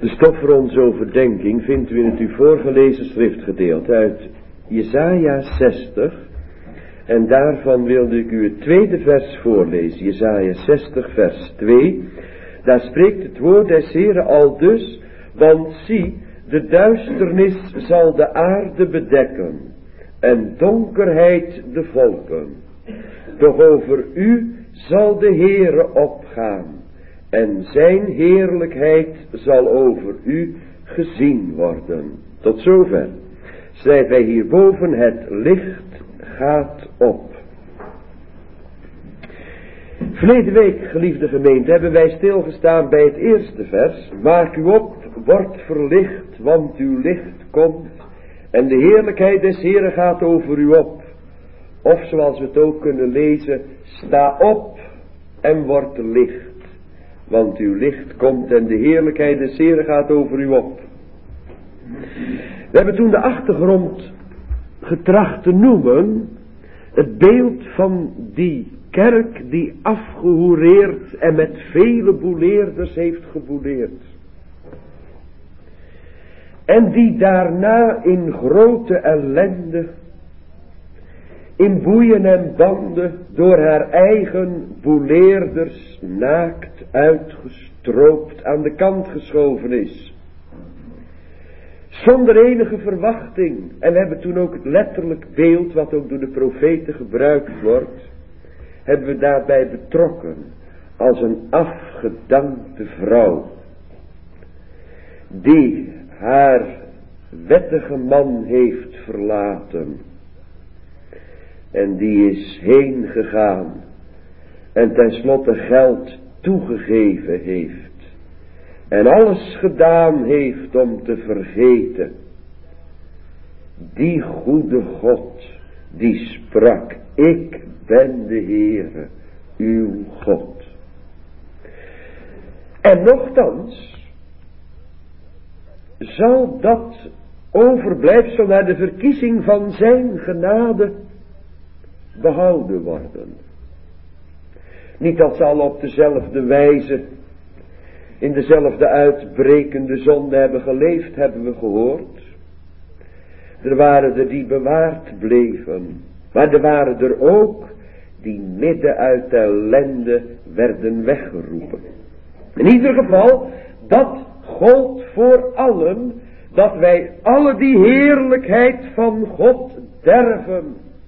De stof voor onze overdenking vindt u in het u voorgelezen schriftgedeelte uit Jesaja 60. En daarvan wilde ik u het tweede vers voorlezen, Jesaja 60 vers 2. Daar spreekt het woord des Heeren aldus, want zie, de duisternis zal de aarde bedekken en donkerheid de volken. Doch over u zal de Heere opgaan en zijn heerlijkheid zal over u gezien worden. Tot zover. Schrijft hij hierboven, het licht gaat op. Verleden week, geliefde gemeente, hebben wij stilgestaan bij het eerste vers. Maak u op, word verlicht, want uw licht komt en de heerlijkheid des Heeren gaat over u op. Of zoals we het ook kunnen lezen, sta op en word licht. Want uw licht komt en de heerlijkheid des Heeren gaat over u op. We hebben toen de achtergrond getracht te noemen. Het beeld van die kerk die afgehoereerd en met vele boeleerders heeft geboeleerd. En die daarna in grote ellende, in boeien en banden, door haar eigen boeleerders naakt uitgestroopt aan de kant geschoven is. Zonder enige verwachting. En we hebben toen ook het letterlijk beeld, wat ook door de profeten gebruikt wordt, hebben we daarbij betrokken. Als een afgedankte vrouw, die haar wettige man heeft verlaten. En die is heen gegaan. En tenslotte geld toegegeven heeft. En alles gedaan heeft om te vergeten. Die goede God, die sprak, ik ben de Heere, uw God. En nochtans zal dat overblijfsel naar de verkiezing van zijn genade behouden worden. Niet dat ze al op dezelfde wijze, in dezelfde uitbrekende zonde hebben geleefd, hebben we gehoord. Er waren er die bewaard bleven, maar er waren er ook die midden uit de ellende werden weggeroepen. In ieder geval, dat gold voor allen, dat wij alle die heerlijkheid van God derven.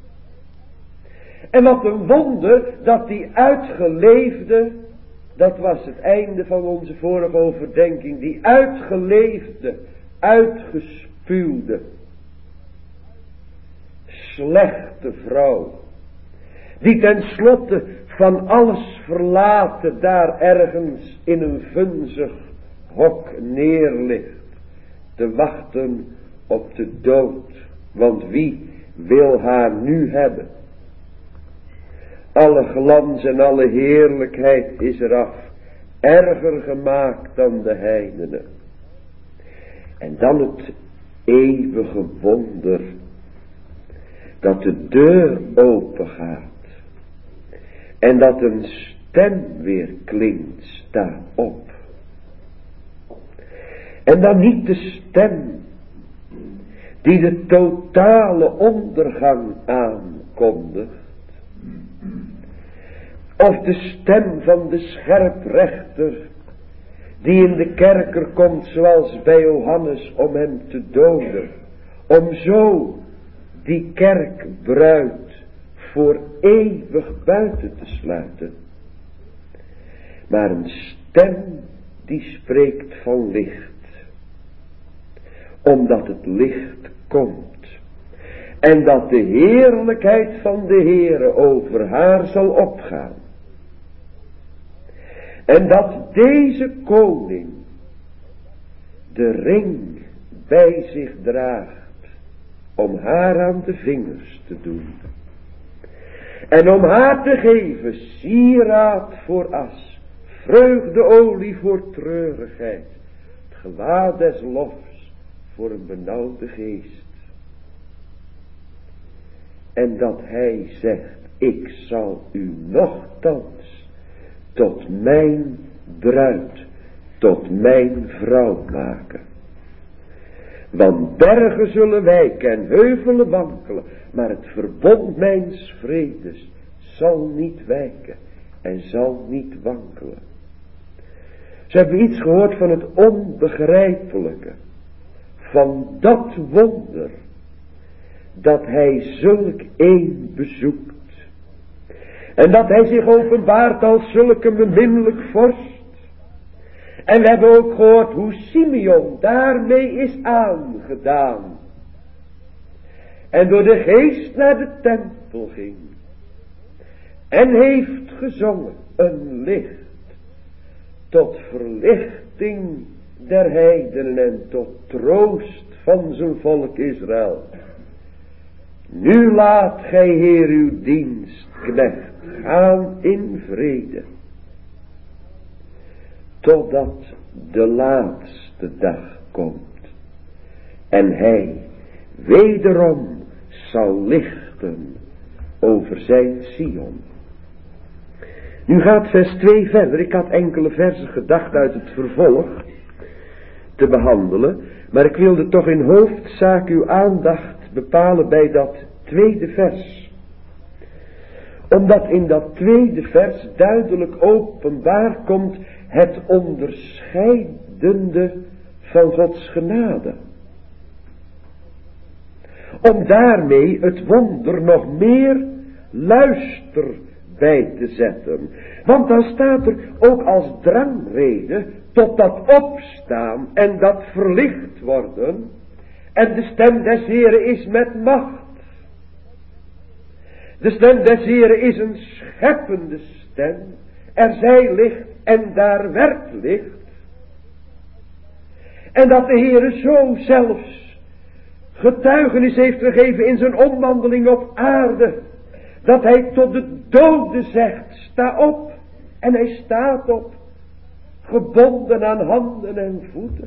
En wat een wonder dat die uitgeleefde, dat was het einde van onze vorige overdenking, die uitgeleefde, uitgespuwde, slechte vrouw, die tenslotte van alles verlaten daar ergens in een vunzig hok neerligt, te wachten op de dood, want wie wil haar nu hebben? Alle glans en alle heerlijkheid is eraf, erger gemaakt dan de heidenen. En dan het eeuwige wonder, dat de deur open gaat. En dat een stem weer klinkt, sta op. En dan niet de stem, die de totale ondergang aankondigt. Of de stem van de scherprechter, die in de kerker komt zoals bij Johannes om hem te doden. Om zo die kerkbruid voor eeuwig buiten te sluiten. Maar een stem die spreekt van licht. Omdat het licht komt. En dat de heerlijkheid van de Heere over haar zal opgaan. En dat deze koning de ring bij zich draagt om haar aan de vingers te doen. En om haar te geven sieraad voor as, vreugdeolie voor treurigheid, het gewaad des lofs voor een benauwde geest. En dat hij zegt, ik zal u nochtans tot mijn bruid, tot mijn vrouw maken. Want bergen zullen wijken en heuvelen wankelen, maar het verbond mijns vredes zal niet wijken en zal niet wankelen. Ze hebben iets gehoord van het onbegrijpelijke, van dat wonder, dat hij zulk een bezoekt. En dat hij zich openbaart als zulke beminnelijk vorst. En we hebben ook gehoord hoe Simeon daarmee is aangedaan. En door de geest naar de tempel ging. En heeft gezongen een licht. Tot verlichting der heidenen en tot troost van zijn volk Israël. Nu laat gij Heer uw dienstknecht gaan in vrede. Totdat de laatste dag komt. En hij wederom zal lichten over zijn Sion. Nu gaat vers 2 verder. Ik had enkele versen gedacht uit het vervolg te behandelen. Maar ik wilde toch in hoofdzaak uw aandacht bepalen bij dat tweede vers. Omdat in dat tweede vers duidelijk openbaar komt het onderscheidende van Gods genade. Om daarmee het wonder nog meer luister bij te zetten. Want dan staat er ook als drangreden tot dat opstaan en dat verlicht worden. En de stem des Heren is met macht. De stem des Heren is een scheppende stem. Er zij licht en daar werd licht. En dat de Heere zo zelfs getuigenis heeft gegeven in zijn omwandeling op aarde. Dat hij tot de dode zegt, sta op. En hij staat op. Gebonden aan handen en voeten.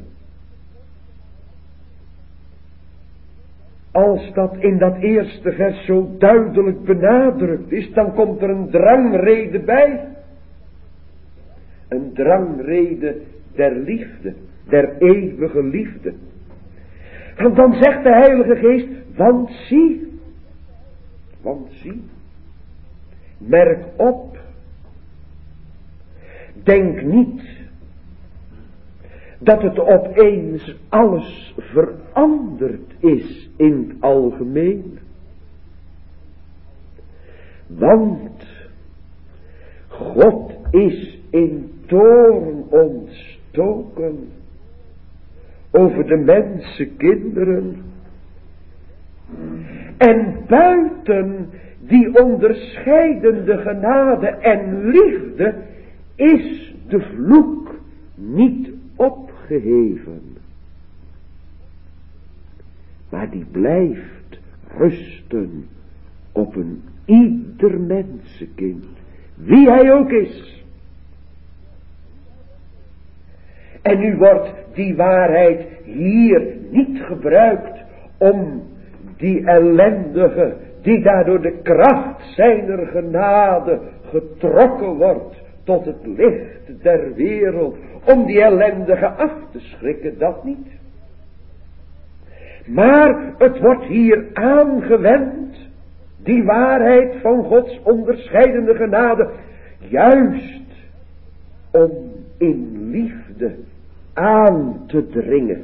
Als dat in dat eerste vers zo duidelijk benadrukt is, dan komt er een drangrede bij. Een drangrede der liefde, der eeuwige liefde. Want dan zegt de Heilige Geest, want zie, merk op, denk niet dat het opeens alles veranderd is in het algemeen. Want God is in toorn ontstoken over de mensenkinderen. En buiten die onderscheidende genade en liefde is de vloek niet opgeheven. Maar die blijft rusten op een ieder mensenkind, wie hij ook is. En nu wordt die waarheid hier niet gebruikt om die ellendige, die daardoor de kracht zijner genade getrokken wordt tot het licht der wereld, om die ellendige af te schrikken, dat niet. Maar het wordt hier aangewend, die waarheid van Gods onderscheidende genade, juist om in liefde aan te dringen.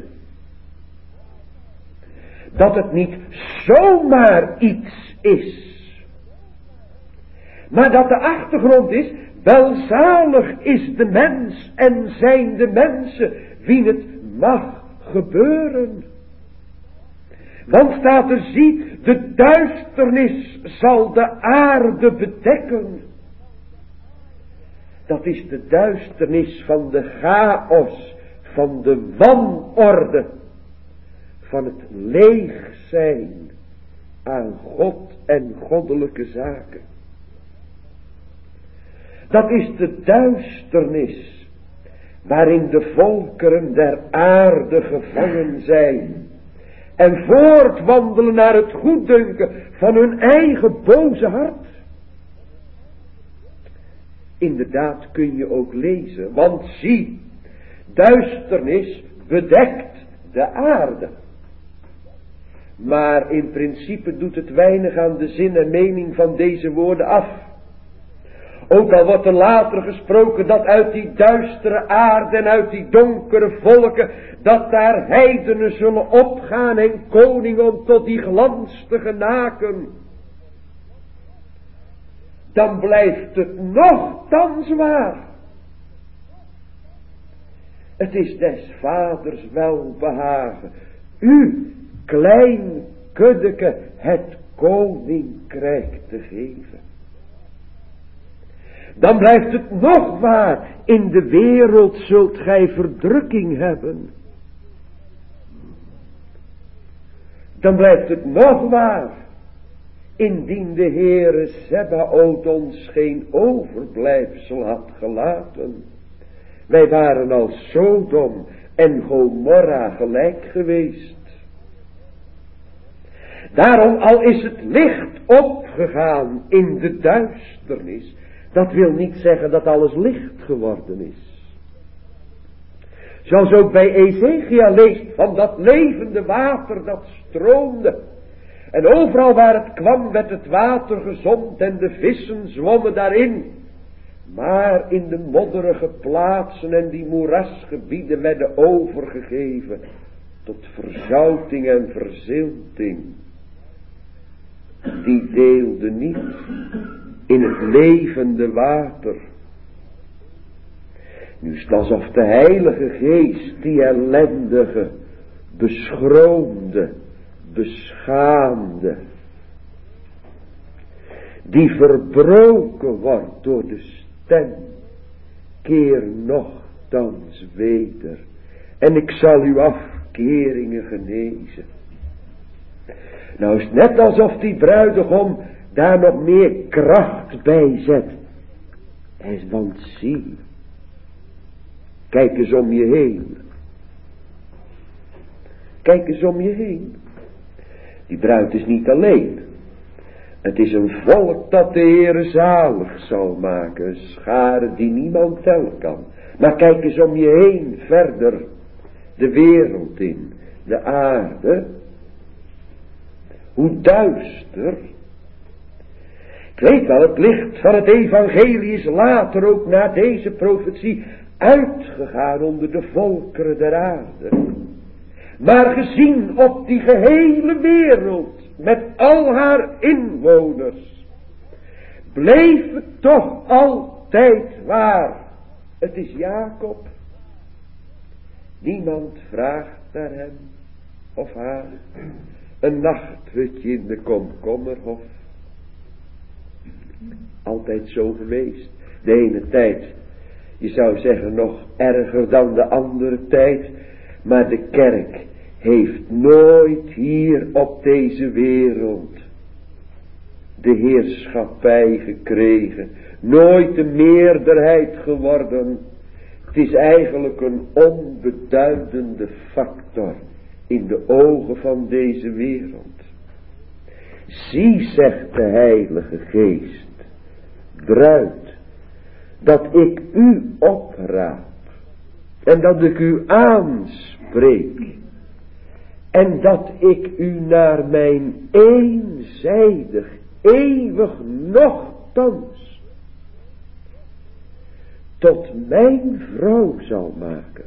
Dat het niet zomaar iets is, maar dat de achtergrond is, welzalig is de mens en zijn de mensen wie het mag gebeuren. Want staat er, zie, de duisternis zal de aarde bedekken. Dat is de duisternis van de chaos, van de wanorde, van het leeg zijn aan God en goddelijke zaken. Dat is de duisternis waarin de volkeren der aarde gevangen zijn en voortwandelen naar het goeddunken van hun eigen boze hart. Inderdaad kun je ook lezen, want zie, duisternis bedekt de aarde. Maar in principe doet het weinig aan de zin en mening van deze woorden af. Ook al wordt er later gesproken dat uit die duistere aarde en uit die donkere volken, dat daar heidenen zullen opgaan en koningen om tot die glans te genaken. Dan blijft het nochtans waar. Het is des vaders welbehagen, u klein kuddeke het koninkrijk te geven. Dan blijft het nog waar, in de wereld zult gij verdrukking hebben. Dan blijft het nog waar, indien de Heere Zebaoth ons geen overblijfsel had gelaten. Wij waren als Sodom en Gomorra gelijk geweest. Daarom al is het licht opgegaan in de duisternis, dat wil niet zeggen dat alles licht geworden is. Zoals ook bij Ezechia leest van dat levende water dat stroomde. En overal waar het kwam werd het water gezond en de vissen zwommen daarin. Maar in de modderige plaatsen en die moerasgebieden werden overgegeven tot verzouting en verzilting. Die deelden niet in het levende water. Nu is het alsof de Heilige Geest die ellendige, beschroomde, beschaamde, die verbroken wordt door de stem, keer nochtans weder, en ik zal uw afkeringen genezen. Nou is het net alsof die bruidegom daar nog meer kracht bij zet. Want zie, kijk eens om je heen. Kijk eens om je heen. Die bruid is niet alleen. Het is een volk dat de Heere zalig zal maken. Een schare die niemand tellen kan. Maar kijk eens om je heen verder. De wereld in. De aarde. Hoe duister. Ik weet wel, het licht van het evangelie is later ook na deze profetie uitgegaan onder de volkeren der aarde. Maar gezien op die gehele wereld, met al haar inwoners, bleef het toch altijd waar. Het is Jacob. Niemand vraagt naar hem of haar. Een nachthutje in de komkommerhof. Altijd zo geweest. De ene tijd, je zou zeggen nog erger dan de andere tijd. Maar de kerk heeft nooit hier op deze wereld de heerschappij gekregen. Nooit de meerderheid geworden. Het is eigenlijk een onbeduidende factor in de ogen van deze wereld. Zie, zegt de Heilige Geest, bruid, dat ik u opraap en dat ik u aanspreek en dat ik u naar mijn eenzijdig, eeuwig nochtans tot mijn vrouw zal maken.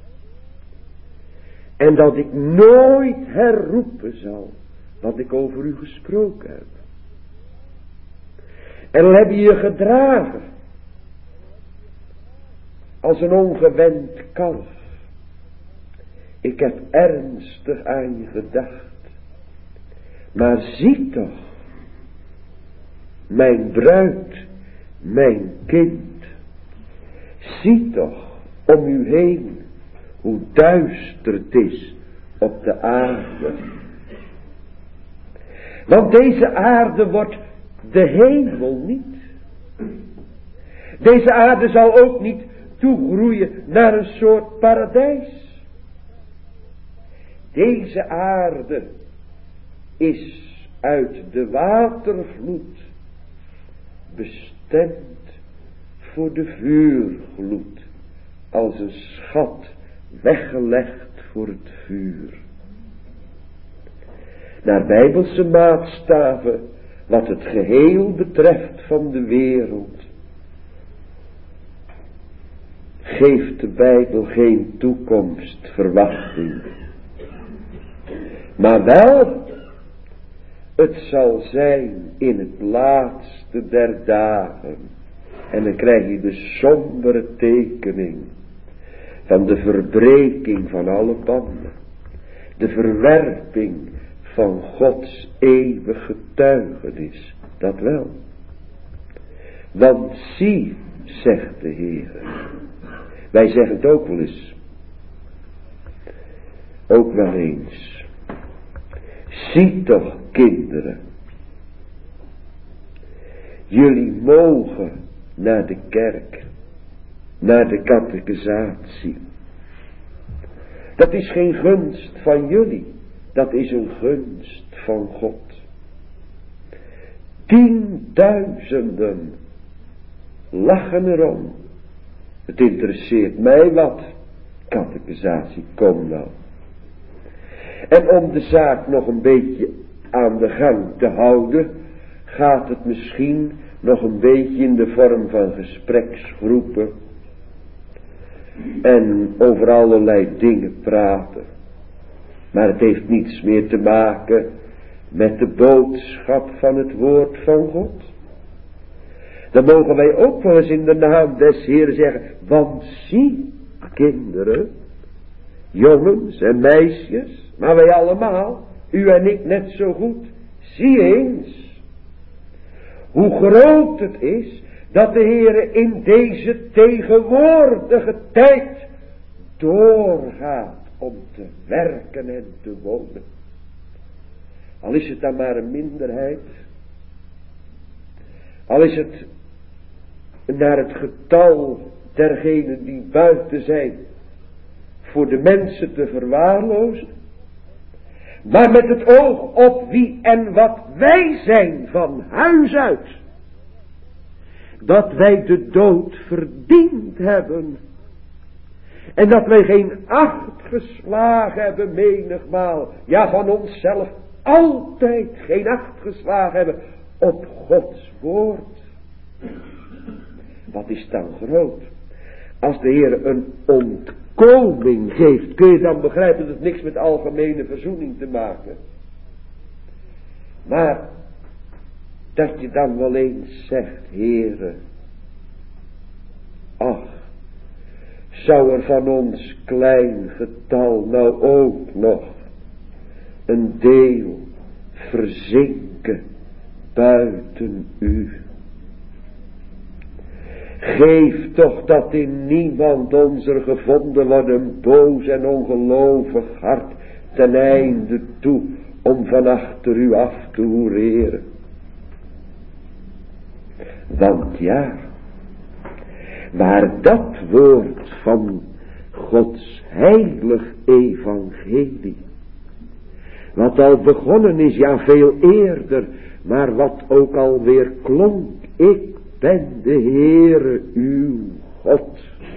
En dat ik nooit herroepen zal wat ik over u gesproken heb. En dan heb je je gedragen als een ongewend kalf. Ik heb ernstig aan je gedacht. Maar zie toch, mijn bruid, mijn kind, zie toch om u heen hoe duister het is op de aarde. Want deze aarde wordt de hemel niet. Deze aarde zal ook niet toegroeien naar een soort paradijs. Deze aarde is uit de watervloed bestemd voor de vuurgloed als een schat weggelegd voor het vuur. Naar bijbelse maatstaven, wat het geheel betreft van de wereld, geeft de Bijbel geen toekomstverwachting. Maar wel, het zal zijn in het laatste der dagen. En dan krijg je de sombere tekening van de verbreking van alle banden. De verwerping van Gods eeuwig getuigenis. Dat wel. Want zie, zegt de Heer. Wij zeggen het ook wel eens. Ook wel eens. Zie toch, kinderen. Jullie mogen naar de kerk. Naar de catechisatie. Dat is geen gunst van jullie. Dat is een gunst van God. 10.000 lachen erom. Het interesseert mij wat. Catechisatie, kom nou. En om de zaak nog een beetje aan de gang te houden, gaat het misschien nog een beetje in de vorm van gespreksgroepen en over allerlei dingen praten. Maar het heeft niets meer te maken met de boodschap van het woord van God. Dan mogen wij ook wel eens in de naam des Heeren zeggen, want zie, kinderen, jongens en meisjes, maar wij allemaal, u en ik net zo goed, zie eens hoe groot het is dat de Heere in deze tegenwoordige tijd doorgaat om te werken en te wonen. Al is het dan maar een minderheid, al is het naar het getal dergenen die buiten zijn voor de mensen te verwaarlozen, maar met het oog op wie en wat wij zijn van huis uit, dat wij de dood verdiend hebben en dat wij geen acht geslagen hebben menigmaal, ja van onszelf altijd geen acht geslagen hebben op Gods woord. Wat is dan groot? Als de Heer een ontkoming geeft, kun je dan begrijpen dat het niks met algemene verzoening te maken. Maar dat je dan wel eens zegt, Heere, ach, zou er van ons klein getal nou ook nog een deel verzinken buiten u. Geef toch dat in niemand onzer gevonden wordt een boos en ongelovig hart ten einde toe om van achter u af te hoereren. Want ja, waar dat woord van Gods heilig evangelie, wat al begonnen is, ja veel eerder, maar wat ook alweer klonk, ik ben de Heere uw God.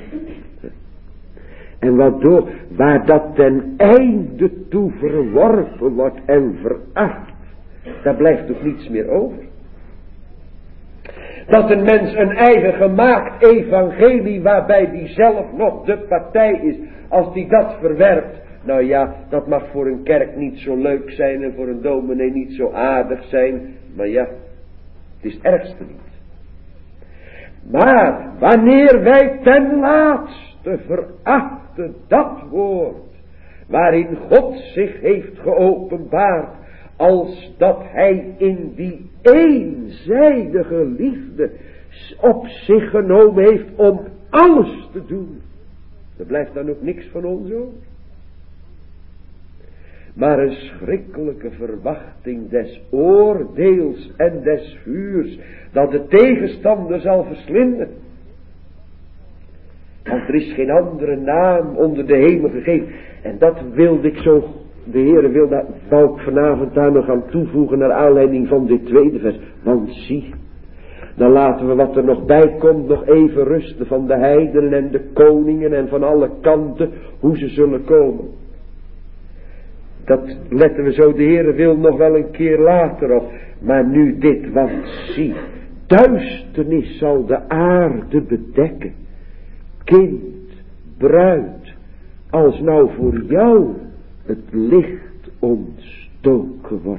En waardoor, waar dat ten einde toe verworpen wordt en veracht, daar blijft ook niets meer over. Dat een mens een eigen gemaakt evangelie, waarbij die zelf nog de partij is, als die dat verwerpt, nou ja, dat mag voor een kerk niet zo leuk zijn en voor een dominee niet zo aardig zijn, maar ja, het is het ergste niet. Maar wanneer wij ten laatste verachten dat woord, waarin God zich heeft geopenbaard, als dat hij in die eenzijdige liefde op zich genomen heeft om alles te doen, er blijft dan ook niks van ons over. Maar een schrikkelijke verwachting des oordeels en des vuurs, dat de tegenstander zal verslinden. Want er is geen andere naam onder de hemel gegeven. En dat wilde ik zo, de Heere wou ik vanavond daar nog aan toevoegen naar aanleiding van dit tweede vers. Want zie, Dan laten we wat er nog bij komt nog even rusten van de heidenen en de koningen en van alle kanten hoe ze zullen komen. Dat letten we zo de Heere wil nog wel een keer later op. Maar nu dit, want zie, duisternis zal de aarde bedekken. Kind, bruid, als nou voor jou het licht ontstoken wordt.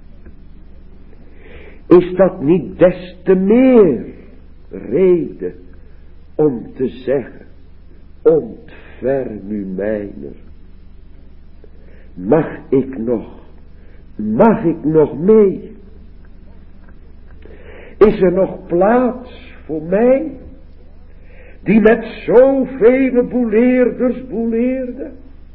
Is dat niet des te meer reden om te zeggen, ontferm u mijner. Mag ik nog mee? Is er nog plaats voor mij, die met zoveel boeleerders boeleerde?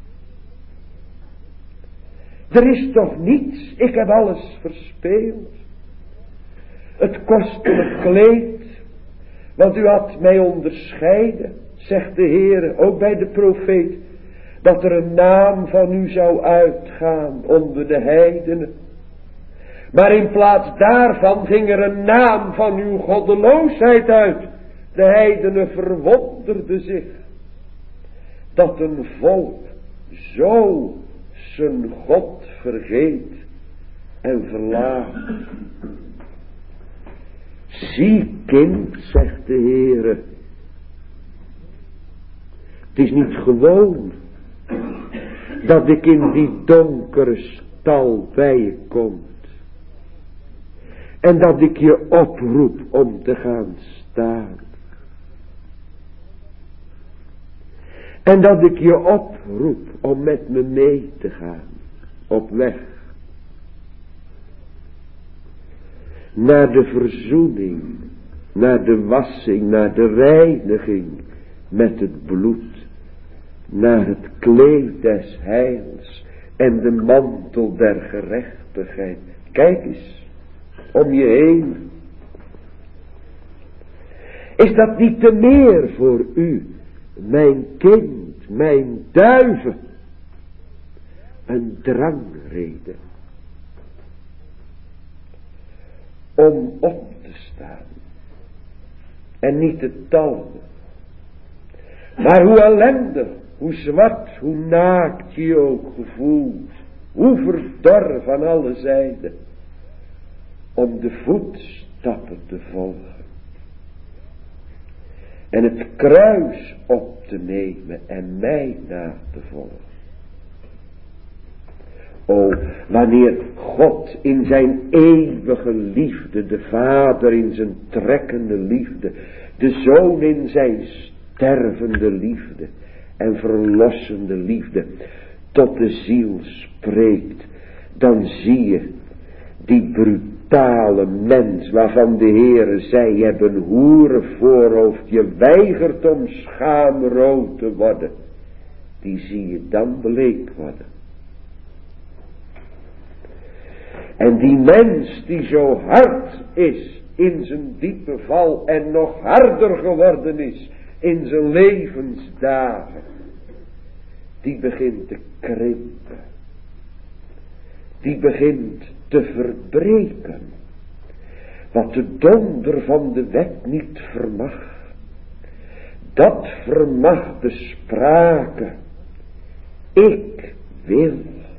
Er is toch niets, ik heb alles verspeeld. Het kostelijk kleed, want u had mij onderscheiden, zegt de Heere, ook bij de profeet, dat er een naam van u zou uitgaan onder de heidenen. Maar in plaats daarvan ging er een naam van uw goddeloosheid uit. De heidenen verwonderden zich dat een volk zo zijn God vergeet en verlaat. Zie kind, zegt de Heere, het is niet gewoon dat ik in die donkere stal bij je kom. En dat ik je oproep om te gaan staan. En dat ik je oproep om met me mee te gaan. Op weg. Naar de verzoening. Naar de wassing. Naar de reiniging. Met het bloed. Naar het kleed des heils. En de mantel der gerechtigheid. Kijk eens. Om je heen. Is dat niet te meer voor u, mijn kind, mijn duiven? Een drangreden. Om op te staan. En niet te talmen. Maar hoe ellendig, hoe zwart, hoe naakt je ook gevoelt. Hoe verdorven aan alle zijden. Om de voetstappen te volgen. En het kruis op te nemen en mij na te volgen. O, wanneer God in zijn eeuwige liefde, de Vader in zijn trekkende liefde, de Zoon in zijn stervende liefde en verlossende liefde tot de ziel spreekt, dan zie je die brutale mens waarvan de Heere zei, je hebt een hoerenvoorhoofd, je weigert om schaamrood te worden, die zie je dan bleek worden. En die mens die zo hard is in zijn diepe val en nog harder geworden is in zijn levensdagen, die begint te krimpen. Die begint te verbreken. Wat de donder van de wet niet vermag. Dat vermag de sprake. Ik wil.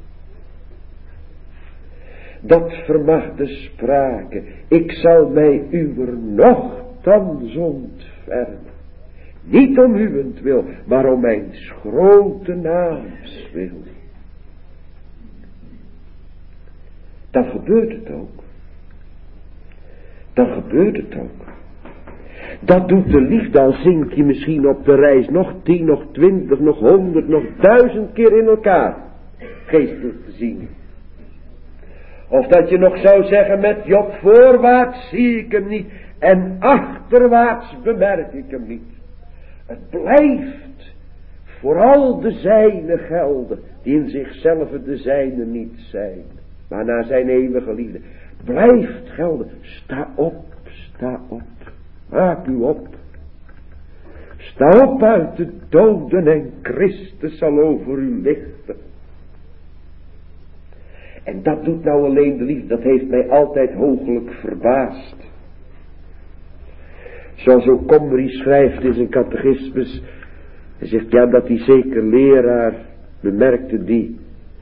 Dat vermag de sprake. Ik zal mij uwer nochtans ontfermen. Niet om uwentwil, maar om mijn grote naams wil. Dan gebeurt het ook. Dan gebeurt het ook. Dat doet de liefde, al zink je misschien op de reis nog 10, nog 20, nog 100, nog 1000 keer in elkaar. Geestelijk gezien. Of dat je nog zou zeggen met Job, voorwaarts zie ik hem niet en achterwaarts bemerk ik hem niet. Het blijft vooral de zijne gelden, die in zichzelf de zijne niet zijn, maar naar zijn eeuwige liefde. Blijft gelden. Sta op, sta op. Maak u op. Sta op uit de doden en Christus zal over u lichten. En dat doet nou alleen de liefde. Dat heeft mij altijd hooglijk verbaasd. Zoals ook Comrie schrijft in zijn catechismus. Hij zegt, ja, dat die zeker leraar bemerkte die.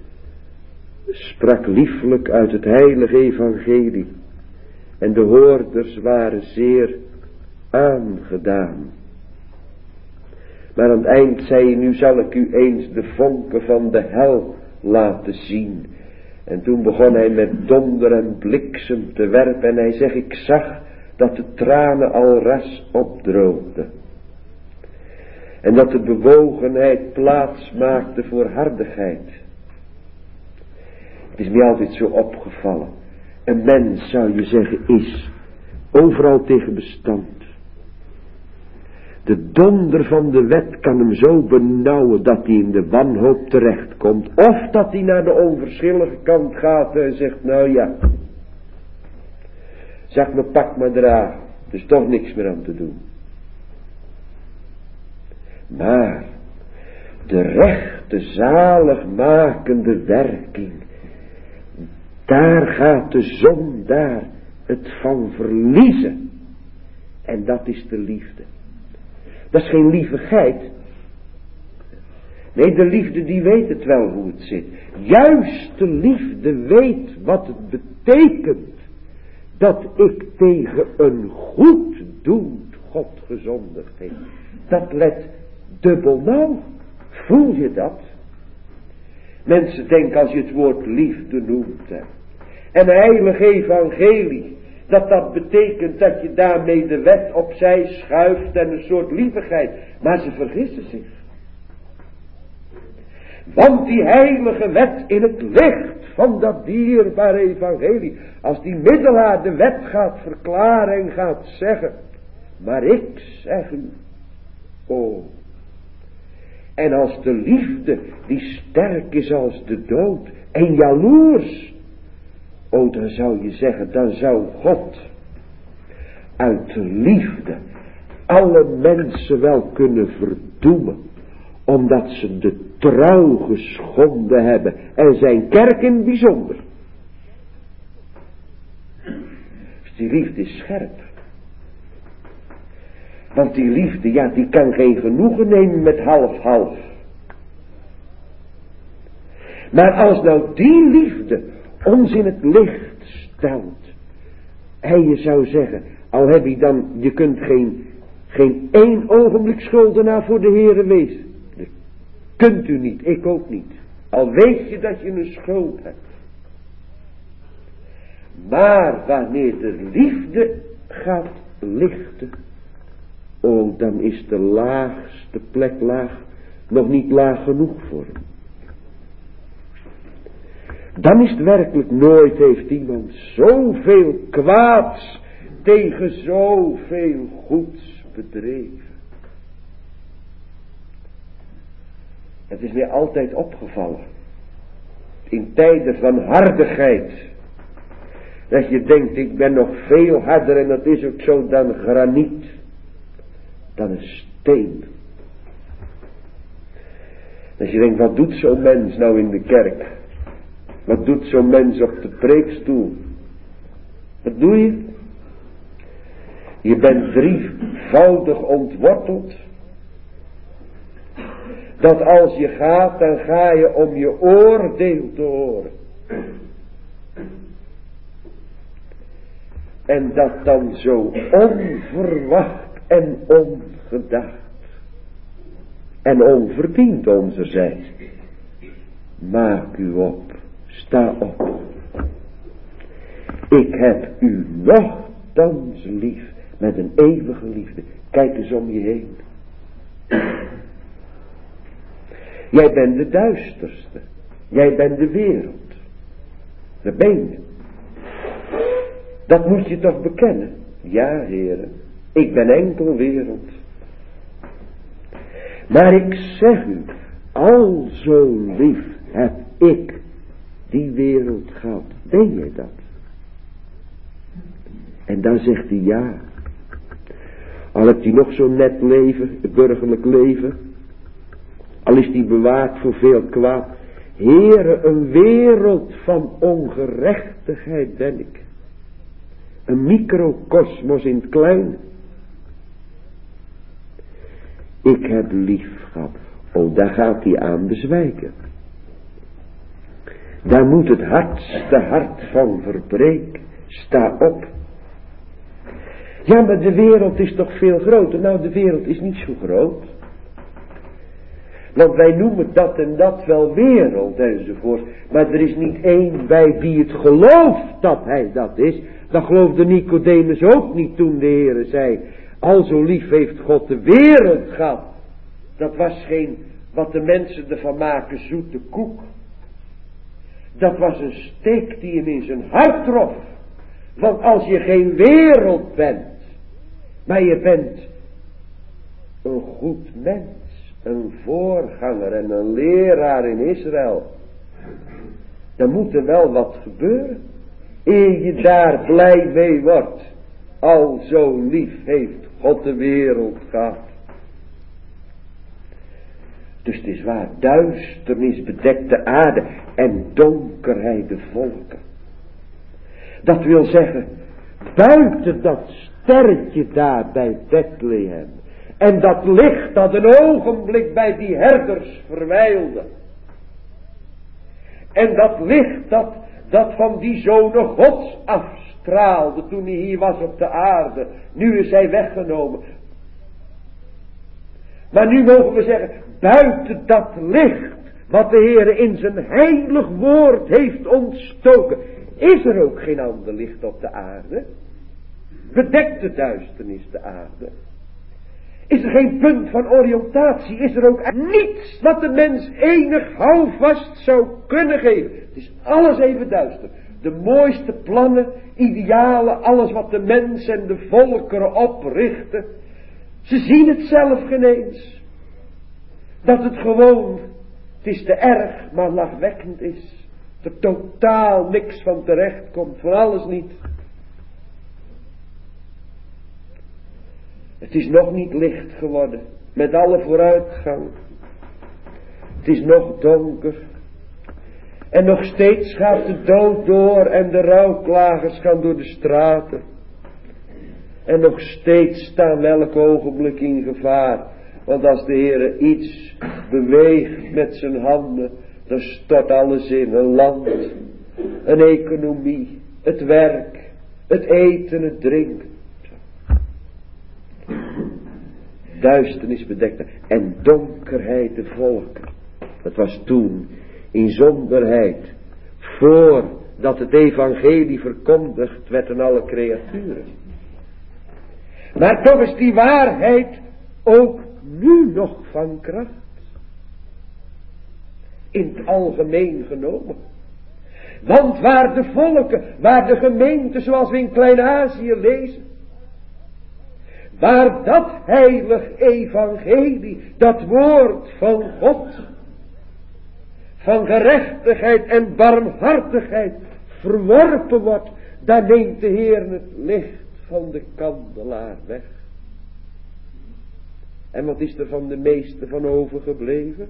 Sprak lieflijk uit het heilige evangelie. En de hoorders waren zeer aangedaan. Maar aan het eind zei hij, nu zal ik u eens de vonken van de hel laten zien. En toen begon hij met donder en bliksem te werpen. En hij zegt, ik zag dat de tranen al ras opdroogden. En dat de bewogenheid plaats maakte voor hardigheid. Het is mij altijd zo opgevallen. Een mens, zou je zeggen, is overal tegen bestand. De donder van de wet kan hem zo benauwen dat hij in de wanhoop terechtkomt. Of dat hij naar de onverschillige kant gaat en zegt, nou ja, zeg me pak maar dragen, er is toch niks meer aan te doen. Maar de rechte zaligmakende werking, daar gaat de zondaar het van verliezen. En dat is de liefde. Dat is geen lievigheid. Nee, de liefde die weet het wel hoe het zit. Juist de liefde weet wat het betekent dat ik tegen een goeddoend God gezondigd heb. Dat let dubbel nauw. Voel je dat? Mensen denken als je het woord liefde noemt. En heilig evangelie. Dat betekent dat je daarmee de wet opzij schuift en een soort lievigheid. Maar ze vergissen zich. Want die heilige wet in het licht van dat dierbare evangelie. Als die middelaar de wet gaat verklaren en gaat zeggen. Maar ik zeg u. Oh. En als de liefde die sterk is als de dood. En jaloers. Oh, dan zou je zeggen, dan zou God uit de liefde alle mensen wel kunnen verdoemen, omdat ze de trouw geschonden hebben en zijn kerk in het bijzonder. Dus die liefde is scherp. Want die liefde, ja, die kan geen genoegen nemen met half-half. Maar als nou die liefde ons in het licht stelt. En je zou zeggen, al heb je dan, je kunt geen één ogenblik schuldenaar voor de Heere wezen. Dat kunt u niet, ik ook niet. Al weet je dat je een schuld hebt. Maar wanneer de liefde gaat lichten, oh, dan is de laagste plek laag nog niet laag genoeg voor hem. Dan is het werkelijk, nooit heeft iemand zoveel kwaads tegen zoveel goeds bedreven. Het is mij altijd opgevallen, in tijden van hardigheid, dat je denkt, ik ben nog veel harder en dat is ook zo dan graniet, dan een steen. Als je denkt, wat doet zo'n mens nou in de kerk? Wat doet zo'n mens op de preekstoel? Wat doe je? Je bent drievoudig ontworteld. Dat als je gaat, dan ga je om je oordeel te horen. En dat dan zo onverwacht en ongedacht. En onverdiend onzerzijds. Maak u op. Sta op. Ik heb u nochtans lief. Met een eeuwige liefde. Kijk eens om je heen. Jij bent de duisterste. Jij bent de wereld. Dat ben je. Dat moet je toch bekennen. Ja, heren. Ik ben enkel wereld. Maar ik zeg u. Al zo lief heb ik die wereld gehad. Ben jij dat? En dan zegt hij ja. Al hebt hij nog zo'n net leven, het burgerlijk leven. Al is hij bewaard voor veel kwaad. Heere, een wereld van ongerechtigheid ben ik. Een microkosmos in het klein. Ik heb lief gehad. Oh, daar gaat hij aan bezwijken. Daar moet het hardste hart van verbreken. Sta op. Ja, maar de wereld is toch veel groter. Nou, de wereld is niet zo groot. Want wij noemen dat en dat wel wereld enzovoort. Maar er is niet één bij wie het gelooft dat hij dat is. Dat geloofde Nicodemus ook niet toen de Heere zei. Al zo lief heeft God de wereld gehad. Dat was geen, wat de mensen ervan maken, zoete koek. Dat was een steek die hem in zijn hart trof. Want als je geen wereld bent, maar je bent een goed mens, een voorganger en een leraar in Israël, dan moet er wel wat gebeuren, eer je daar blij mee wordt. Al zo lief heeft God de wereld gehad. Dus het is waar, duisternis bedekt de aarde en donkerheid de volken. Dat wil zeggen, buiten dat sterretje daar bij Bethlehem, en dat licht dat een ogenblik bij die herders verwijlde, en dat licht dat van die zonen Gods afstraalde toen hij hier was op de aarde, nu is hij weggenomen. Maar nu mogen we zeggen, buiten dat licht wat de Heere in zijn heilig woord heeft ontstoken, is er ook geen ander licht op de aarde? Bedekt de duisternis de aarde? Is er geen punt van oriëntatie? Is er ook niets wat de mens enig houvast zou kunnen geven? Het is alles even duister. De mooiste plannen, idealen, alles wat de mens en de volkeren oprichten. Ze zien het zelf geen eens. Dat het gewoon, het is te erg, maar lachwekkend is. Er totaal niks van terecht komt, van alles niet. Het is nog niet licht geworden, met alle vooruitgang. Het is nog donker. En nog steeds gaat de dood door en de rouwklagers gaan door de straten. En nog steeds staan we elk ogenblik in gevaar. Want als de Heere iets beweegt met zijn handen, dan stort alles in. Een land, een economie, het werk, het eten, het drinken. Duisternis bedekte en donkerheid de volken. Dat was toen in zonderheid, voordat het evangelie verkondigd werd aan alle creaturen. Maar toch is die waarheid ook nu nog van kracht. In het algemeen genomen. Want waar de volken, waar de gemeenten zoals we in Klein-Azië lezen, waar dat heilig evangelie, dat woord van God, van gerechtigheid en barmhartigheid verworpen wordt, dan neemt de Heer het licht van de kandelaar weg. En wat is er van de meeste van overgebleven?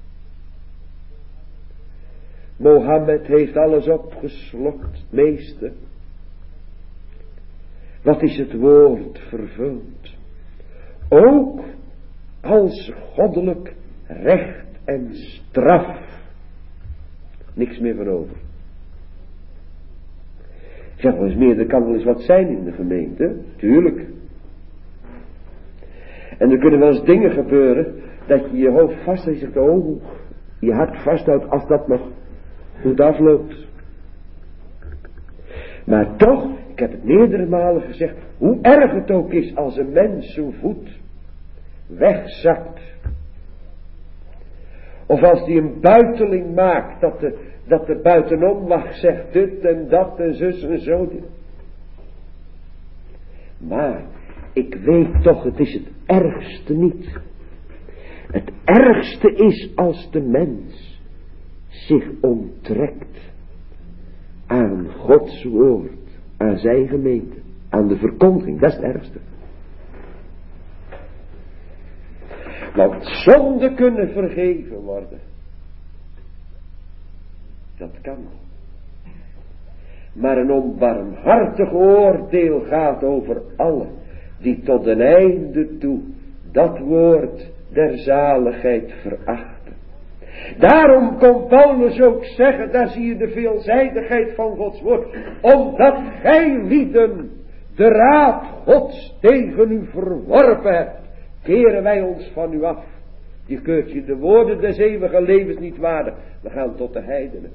Mohammed heeft alles opgeslokt, het meeste. Wat is het woord vervuld? Ook als goddelijk recht en straf. Niks meer van over. Ik zeg wel eens meer, er kan wel eens wat zijn in de gemeente. Tuurlijk. En er kunnen wel eens dingen gebeuren, dat je je hoofd vasthoudt en je zegt, oh, je hart vasthoudt als dat nog goed afloopt. Maar toch, ik heb het meerdere malen gezegd, hoe erg het ook is als een mens zijn voet wegzakt. Of als hij een buiteling maakt, dat er buitenom lag zegt dit en dat en zus en zo. Maar ik weet toch, het is het ergste niet. Het ergste is als de mens zich onttrekt aan Gods woord, aan zijn gemeente, aan de verkondiging. Dat is het ergste. Want zonden kunnen vergeven worden. Dat kan. Maar een onbarmhartig oordeel gaat over allen die tot een einde toe dat woord der zaligheid verachten. Daarom kon Paulus ook zeggen, daar zie je de veelzijdigheid van Gods woord, omdat gij lieden de raad Gods tegen u verworpen hebt, keren wij ons van u af. Je keurt je de woorden des eeuwige levens niet waardig. We gaan tot de heidenen.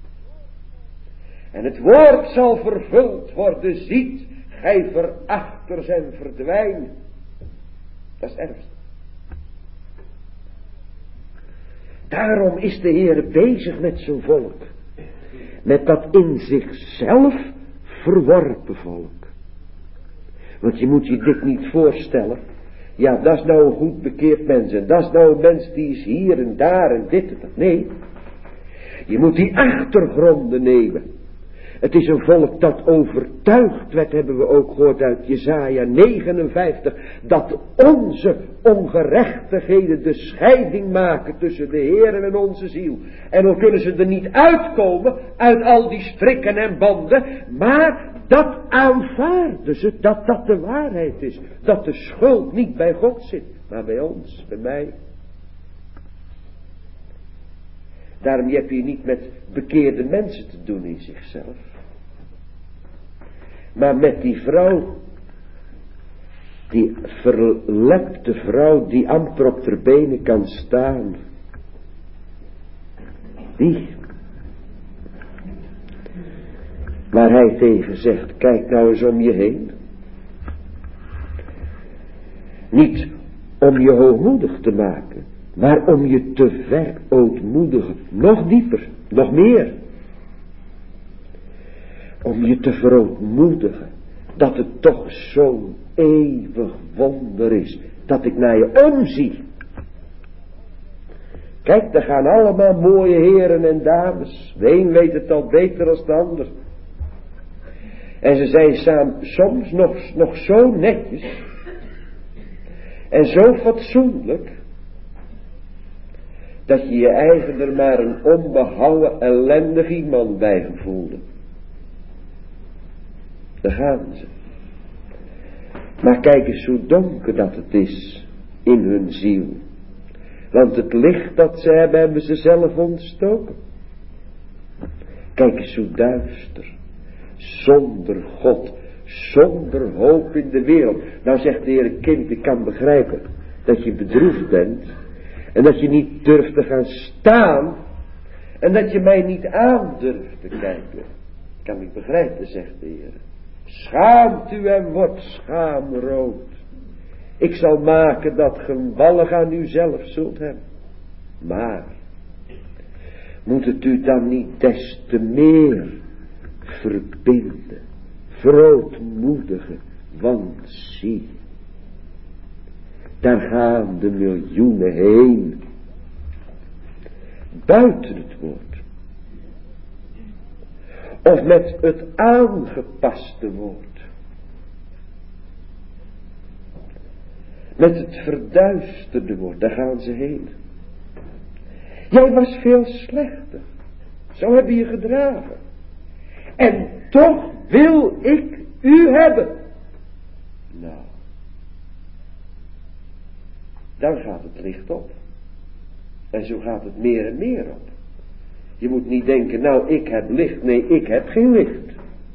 En het woord zal vervuld worden, ziet, gij verachters en verdwijnen. Dat is het ergste. Daarom is de Heer bezig met zijn volk. Met dat in zichzelf verworpen volk. Want je moet je dit niet voorstellen. Ja, dat is nou een goed bekeerd mens. En dat is nou een mens die is hier en daar en dit en dat. Nee. Je moet die achtergronden nemen. Het is een volk dat overtuigd werd, hebben we ook gehoord uit Jesaja 59, dat onze ongerechtigheden de scheiding maken tussen de Heer en onze ziel. En dan kunnen ze er niet uitkomen uit al die strikken en banden, maar dat aanvaarden ze, dat dat de waarheid is. Dat de schuld niet bij God zit, maar bij ons, bij mij. Daarom heb je niet met bekeerde mensen te doen in zichzelf. Maar met die vrouw, die verlepte vrouw die amper op haar benen kan staan. Die. Waar hij tegen zegt, kijk nou eens om je heen. Niet om je hoogmoedig te maken, maar om je te verootmoedigen. Nog dieper, nog meer. Om je te verootmoedigen. Dat het toch zo'n eeuwig wonder is. Dat ik naar je omzie. Kijk, daar gaan allemaal mooie heren en dames. De een weet het al beter dan de ander. En ze zijn samen soms nog zo netjes. En zo fatsoenlijk. Dat je je eigen er maar een onbehouden ellendig iemand bij gevoelde. Daar gaan ze. Maar kijk eens hoe donker dat het is in hun ziel. Want het licht dat ze hebben ze zelf ontstoken. Kijk eens hoe duister. Zonder God. Zonder hoop in de wereld. Nou zegt de Heer, kind, ik kan begrijpen dat je bedroefd bent. En dat je niet durft te gaan staan. En dat je mij niet aan durft te kijken. Kan ik begrijpen, zegt de Heer. Schaamt u en wordt schaamrood. Ik zal maken dat ge walg aan uzelf zult hebben. Maar moet het u dan niet des te meer verbinden, verootmoedigen, want zie, daar gaan de miljoenen heen, buiten het woord. Of met het aangepaste woord. Met het verduisterde woord, daar gaan ze heen. Jij was veel slechter. Zo heb je je gedragen. En toch wil ik u hebben. Nou. Dan gaat het licht op. En zo gaat het meer en meer op. Je moet niet denken, nou ik heb licht. Nee, ik heb geen licht.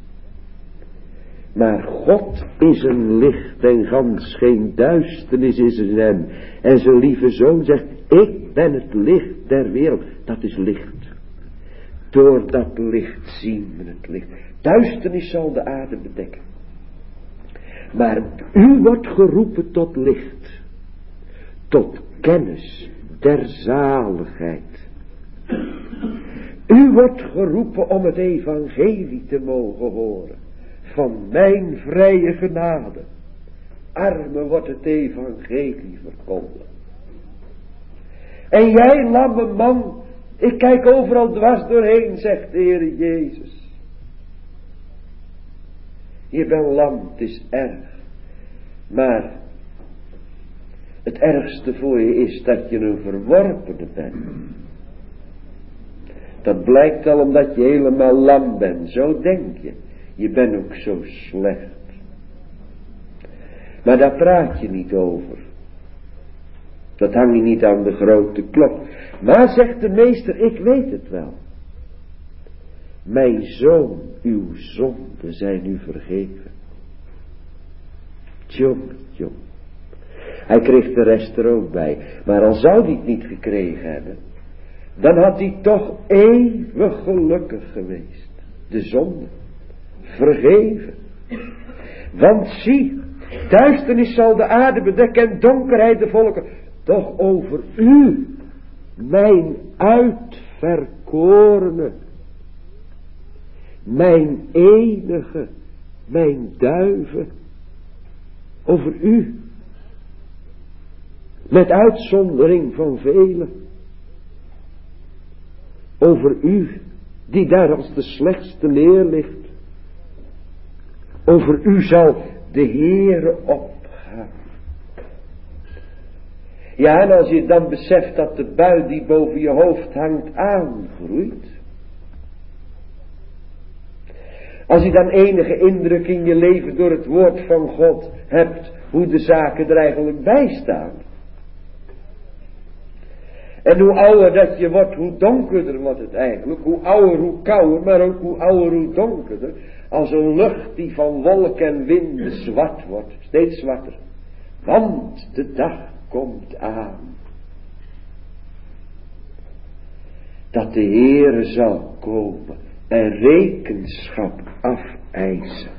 Maar God is een licht en gans geen duisternis is in hem. En zijn lieve zoon zegt, ik ben het licht der wereld. Dat is licht. Door dat licht zien we het licht. Duisternis zal de aarde bedekken. Maar u wordt geroepen tot licht. Tot kennis der zaligheid. U wordt geroepen om het evangelie te mogen horen. Van mijn vrije genade. Armen wordt het evangelie verkondigd. En jij, lamme man, ik kijk overal dwars doorheen, zegt de Heer Jezus. Je bent lam, het is erg. Maar het ergste voor je is dat je een verworpene bent. Dat blijkt al omdat je helemaal lam bent, zo denk je. Je bent ook zo slecht. Maar daar praat je niet over. Dat hang je niet aan de grote klok. Maar zegt de meester, ik weet het wel. Mijn zoon, uw zonden zijn u vergeven. Tjong. Hij kreeg de rest er ook bij. Maar al zou hij het niet gekregen hebben, dan had hij toch eeuwig gelukkig geweest. De zonde. Vergeven. Want zie, duisternis zal de aarde bedekken en donkerheid de volken. Doch over u, mijn uitverkorene, mijn enige, mijn duiven, over u, met uitzondering van velen, over u, die daar als de slechtste neerligt, over u zal de Heere opgaan. Ja, en als je dan beseft dat de bui die boven je hoofd hangt aangroeit, als je dan enige indruk in je leven door het woord van God hebt, hoe de zaken er eigenlijk bij staan. En hoe ouder dat je wordt, hoe donkerder wordt het eigenlijk. Hoe ouder, hoe kouder, maar ook hoe ouder, hoe donkerder. Als een lucht die van wolken en winden zwart wordt, steeds zwarter. Want de dag komt aan. Dat de Heere zal komen en rekenschap afeisen.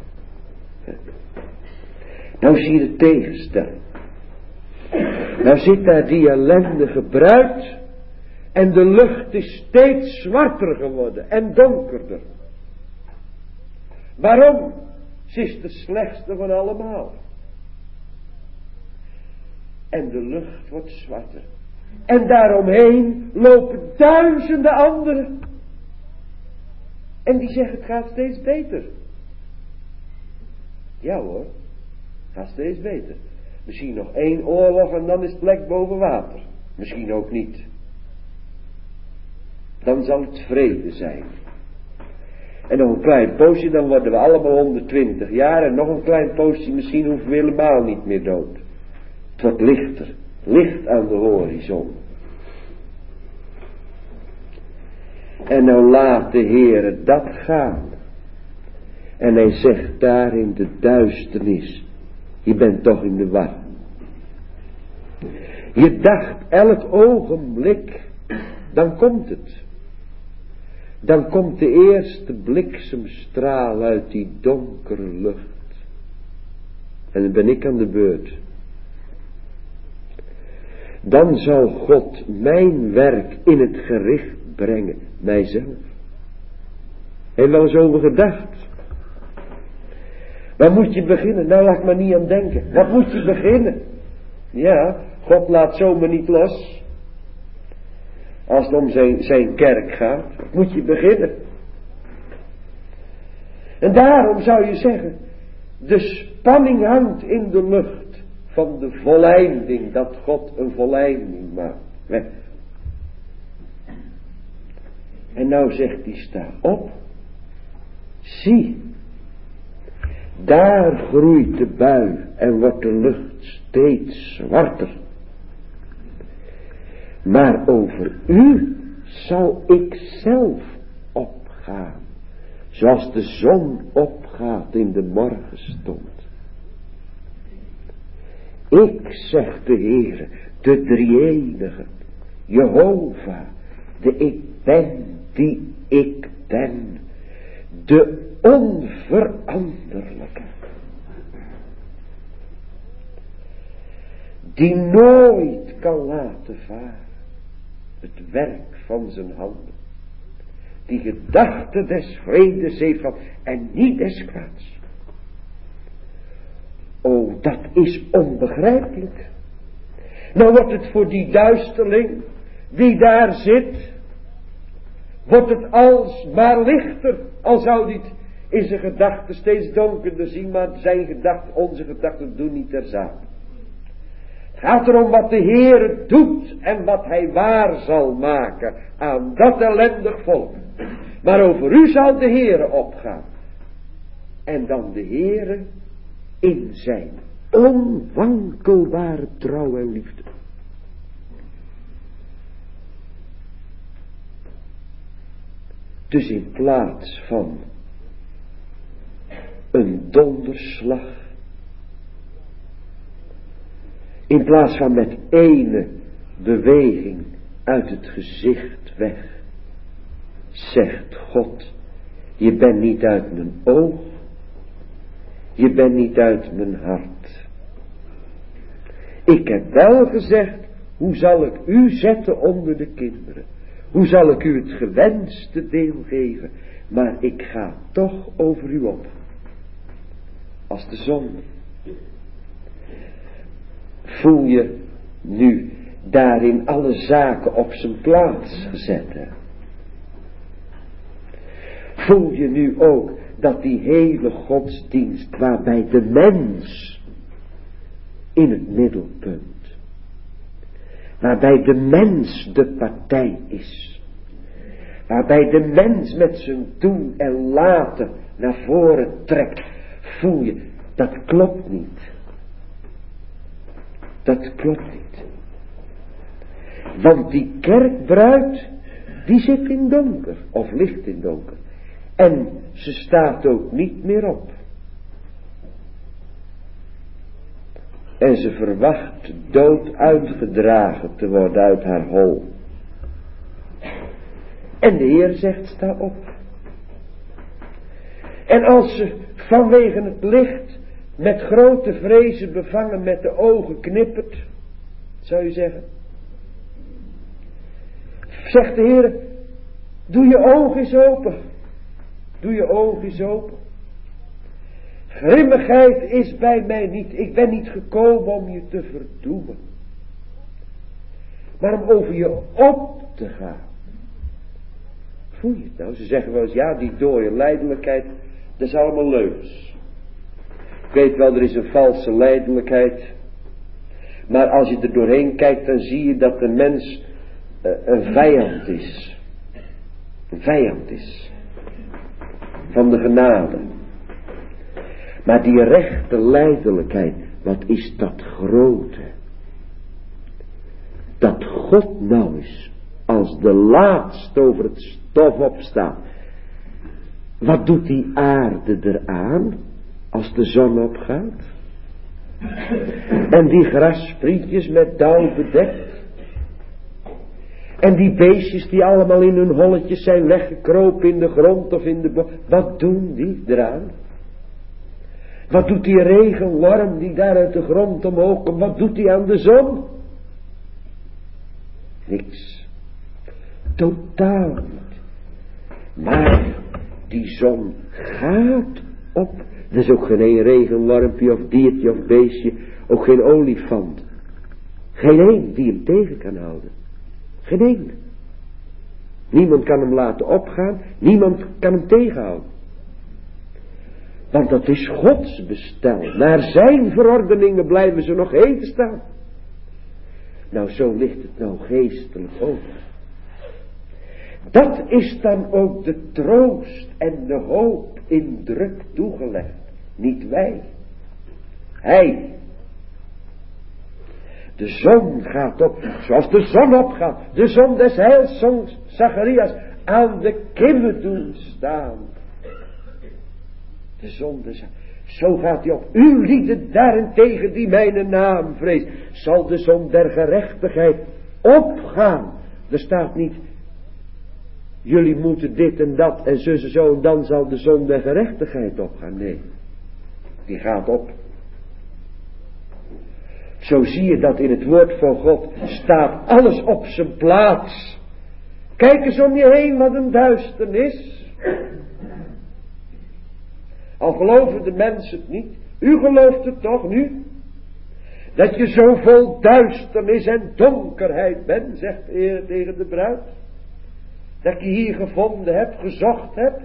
Nou zie je de tegenstelling. Nou zit daar die ellendige bruid en de lucht is steeds zwarter geworden en donkerder. Waarom? Ze is de slechtste van allemaal. En de lucht wordt zwarter. En daaromheen lopen duizenden anderen. En die zeggen het gaat steeds beter. Ja hoor, het gaat steeds beter. Misschien nog 1 oorlog en dan is het plek boven water. Misschien ook niet. Dan zal het vrede zijn. En nog een klein poosje, dan worden we allemaal 120 jaar. En nog een klein poosje, misschien hoeven we helemaal niet meer dood. Het wordt lichter. Licht aan de horizon. En nou laat de Heere dat gaan. En hij zegt daar in de duisternis. Je bent toch in de war. Je dacht elk ogenblik. Dan komt het. Dan komt de eerste bliksemstraal uit die donkere lucht. En dan ben ik aan de beurt. Dan zal God mijn werk in het gericht brengen. Mijzelf. Heb je wel eens over gedacht? Waar moet je beginnen? Nou, laat ik maar niet aan denken. Wat moet je beginnen? Ja, God laat zomaar niet los. Als het om zijn kerk gaat. Wat moet je beginnen? En daarom zou je zeggen, de spanning hangt in de lucht van de volleinding, dat God een volleinding maakt. Weg. En nou zegt hij, sta op. Zie. Daar groeit de bui en wordt de lucht steeds zwarter. Maar over u zal ik zelf opgaan. Zoals de zon opgaat in de morgenstond. Ik, zegt de Heere, de drie-enige, Jehovah, de ik ben die ik ben, de onveranderlijke, die nooit kan laten varen het werk van zijn handen, die gedachte des vredes heeft gehad en niet des kwaads. O, dat is onbegrijpelijk. Nou wordt het voor die duisterling die daar zit, wordt het alsmaar lichter, al zou dit in zijn gedachten steeds donkerder zien, maar zijn gedachten, onze gedachten doen niet ter zake. Het gaat erom wat de Heere doet en wat hij waar zal maken aan dat ellendig volk. Maar over u zal de Heere opgaan. En dan de Heere in zijn onwankelbare trouw en liefde. Dus in plaats van een donderslag, in plaats van met ene beweging uit het gezicht weg, zegt God, je bent niet uit mijn oog, je bent niet uit mijn hart. Ik heb wel gezegd, hoe zal ik u zetten onder de kinderen? Hoe zal ik u het gewenste deel geven? Maar ik ga toch over u op. Als de zon. Voel je nu daarin alle zaken op zijn plaats gezet? Hè? Voel je nu ook dat die hele godsdienst waarbij de mens in het middelpunt, waarbij de mens de partij is, waarbij de mens met zijn doen en laten naar voren trekt, voel je, dat klopt niet. Dat klopt niet. Want die kerkbruid, die zit in donker, of ligt in donker. En ze staat ook niet meer op. En ze verwacht dood uitgedragen te worden uit haar hol. En de Heer zegt, sta op. En als ze vanwege het licht met grote vrezen bevangen met de ogen knippert, zou je zeggen, zegt de Heer, doe je oog eens open. Doe je oog eens open. Grimmigheid is bij mij niet. Ik ben niet gekomen om je te verdoemen. Maar om over je op te gaan. Voel je het nou? Ze zeggen wel eens, ja, die dode lijdelijkheid, dat is allemaal leugens. Ik weet wel, er is een valse lijdelijkheid. Maar als je er doorheen kijkt, dan zie je dat de mens een vijand is. Een vijand is. Van de genade. Maar die rechte lijdelijkheid, wat is dat grote? Dat God nou eens, als de laatste over het stof opstaat. Wat doet die aarde eraan, als de zon opgaat? En die grassprietjes met dauw bedekt. En die beestjes die allemaal in hun holletjes zijn weggekropen in de grond of in de boom. Wat doen die eraan? Wat doet die regenworm die daar uit de grond omhoog komt? Wat doet die aan de zon? Niks. Totaal niet. Maar die zon gaat op. Er is ook geen regenwormpje of diertje of beestje. Ook geen olifant. Geen één die hem tegen kan houden. Geen één. Niemand kan hem laten opgaan. Niemand kan hem tegenhouden. Want dat is Gods bestel. Naar zijn verordeningen blijven ze nog heen te staan. Nou, zo ligt het nou geestelijk ook. Dat is dan ook de troost en de hoop in druk toegelegd. Niet wij. Hij. De zon gaat op, zoals de zon opgaat. De zon des heils, zong Zacharias, aan de kimmen doen staan. De zon des heils. Zo gaat hij op. U lieden daarentegen die mijn naam vreest. Zal de zon der gerechtigheid opgaan. Er staat niet, jullie moeten dit en dat en zo en dan zal de zon der gerechtigheid opgaan. Nee, die gaat op. Zo zie je dat in het woord van God staat alles op zijn plaats. Kijk eens om je heen wat een duisternis. Al geloven de mensen het niet. U gelooft het toch nu? Dat je zo vol duisternis en donkerheid bent, zegt de Heer tegen de bruid. Dat ik je hier gevonden heb, gezocht heb.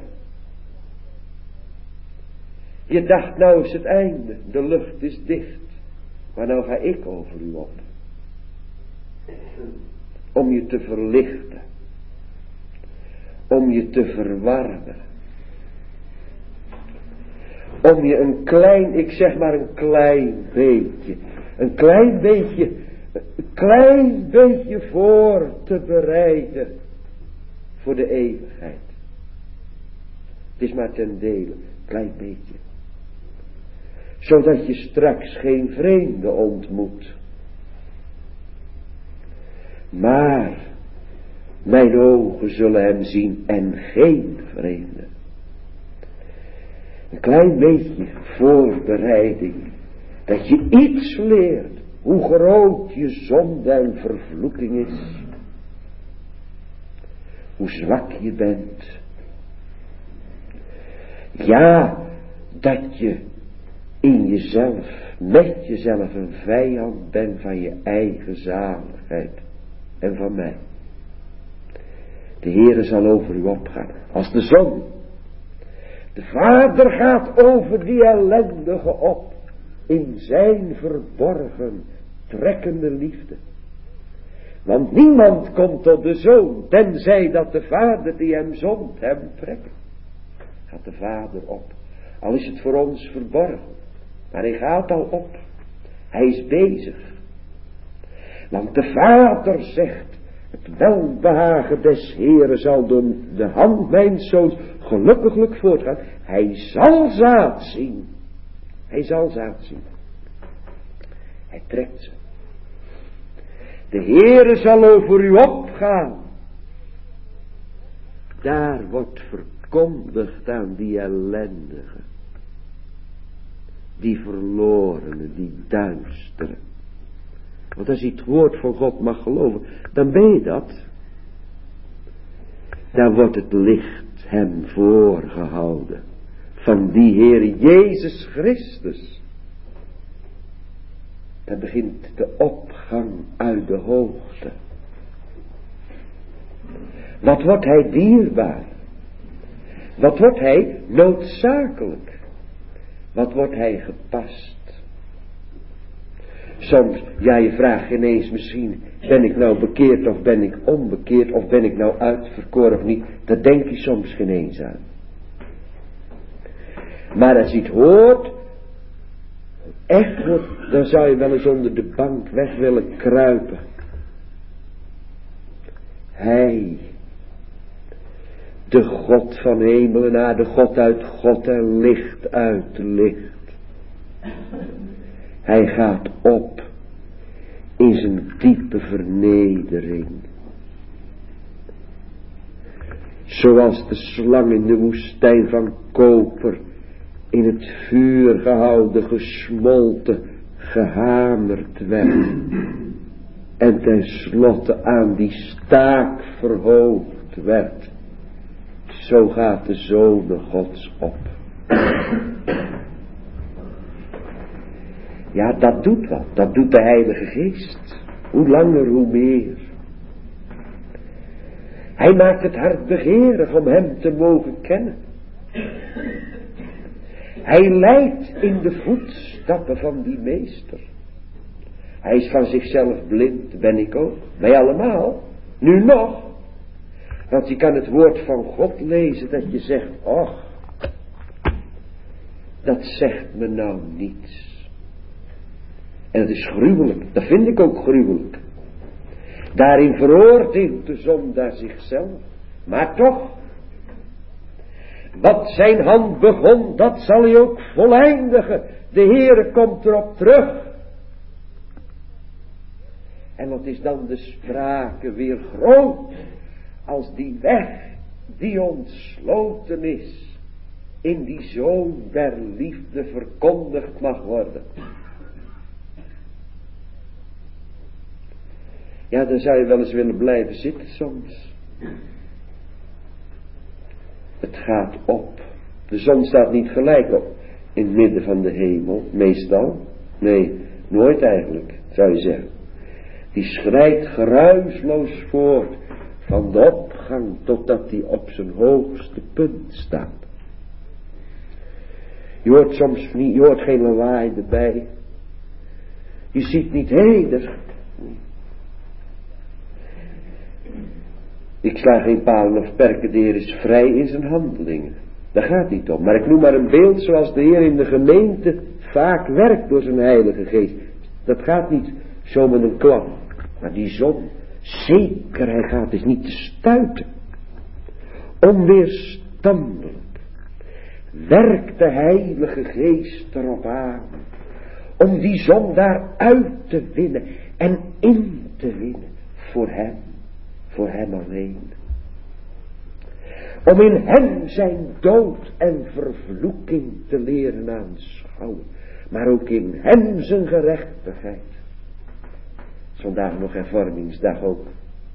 Je dacht, nou is het einde. De lucht is dicht. Maar nou ga ik over u op. Om je te verlichten. Om je te verwarmen. Om je een klein, ik zeg maar een klein beetje voor te bereiden. Voor de eeuwigheid. is maar ten dele, klein beetje. Zodat je straks geen vreemde ontmoet. Maar mijn ogen zullen hem zien en geen vreemde. Een klein beetje voorbereiding. Dat je iets leert. Hoe groot je zonde en vervloeking is. Hoe zwak je bent. Ja, dat je in jezelf, met jezelf een vijand bent van je eigen zaligheid. En van mij. De Heere zal over u opgaan. Als de zon. De Vader gaat over die ellendige op. In zijn verborgen, trekkende liefde. Want niemand komt tot de Zoon, tenzij dat de Vader die hem zond hem trekken. Gaat de Vader op. Al is het voor ons verborgen. Maar hij gaat al op. Hij is bezig. Want de Vader zegt, het welbehagen des Heeren zal door de hand mijns zoons gelukkiglijk voortgaan. Hij zal zaad zien. Hij zal zaad zien. Hij trekt ze. De Heere zal over u opgaan. Daar wordt verkondigd aan die ellendige. Die verlorene, die duistere. Want als je het woord van God mag geloven, dan ben je dat. Dan wordt het licht hem voorgehouden. Van die Heer Jezus Christus. Dan begint de opgang uit de hoogte. Wat wordt hij dierbaar? Wat wordt hij noodzakelijk? Wat wordt hij gepast? Soms, ja, je vraagt ineens misschien, ben ik nou bekeerd of ben ik onbekeerd of ben ik nou uitverkoren of niet? Dat denk je soms geen eens aan. Maar als je het hoort, echt wordt, dan zou je wel eens onder de bank weg willen kruipen. Hij, de God van hemel en aarde, God uit God en licht uit licht. Hij gaat op in zijn diepe vernedering. Zoals de slang in de woestijn van koper in het vuur gehouden, gesmolten, gehamerd werd. En tenslotte aan die staak verhoogd werd. Zo gaat de Zoon Gods op. Ja, dat doet wat. Dat doet de Heilige Geest. Hoe langer, hoe meer. Hij maakt het hart begeerig om hem te mogen kennen. Hij leidt in de voetstappen van die meester. Hij is van zichzelf blind, ben ik ook. Wij allemaal. Nu nog. Want je kan het woord van God lezen dat je zegt, och, dat zegt me nou niets. En het is gruwelijk, dat vind ik ook gruwelijk. Daarin veroordeelt de zondaar zichzelf. Maar toch, wat zijn hand begon, dat zal hij ook voleindigen. De Heere komt erop terug. En wat is dan de sprake weer groot, als die weg die ontsloten is, in die Zoon der liefde verkondigd mag worden. Ja, dan zou je wel eens willen blijven zitten soms. Het gaat op. De zon staat niet gelijk op in het midden van de hemel, meestal. Nee, nooit eigenlijk, zou je zeggen. Die schrijdt geruisloos voort van de opgang totdat hij op zijn hoogste punt staat. Je hoort soms niet, je hoort geen lawaai erbij. Je ziet niet, ik sla geen palen of perken, de Heer is vrij in zijn handelingen. Daar gaat niet om. Maar ik noem maar een beeld zoals de Heer in de gemeente vaak werkt door zijn Heilige Geest. Dat gaat niet zo met een klap. Maar die zon, zeker, hij gaat is niet te stuiten. Onweerstandelijk. werkt de Heilige Geest erop aan om die zondaar uit te winnen en in te winnen voor hem alleen. Om in hem zijn dood en vervloeking te leren aanschouwen, maar ook in hem zijn gerechtigheid. Vandaag nog hervormingsdag ook.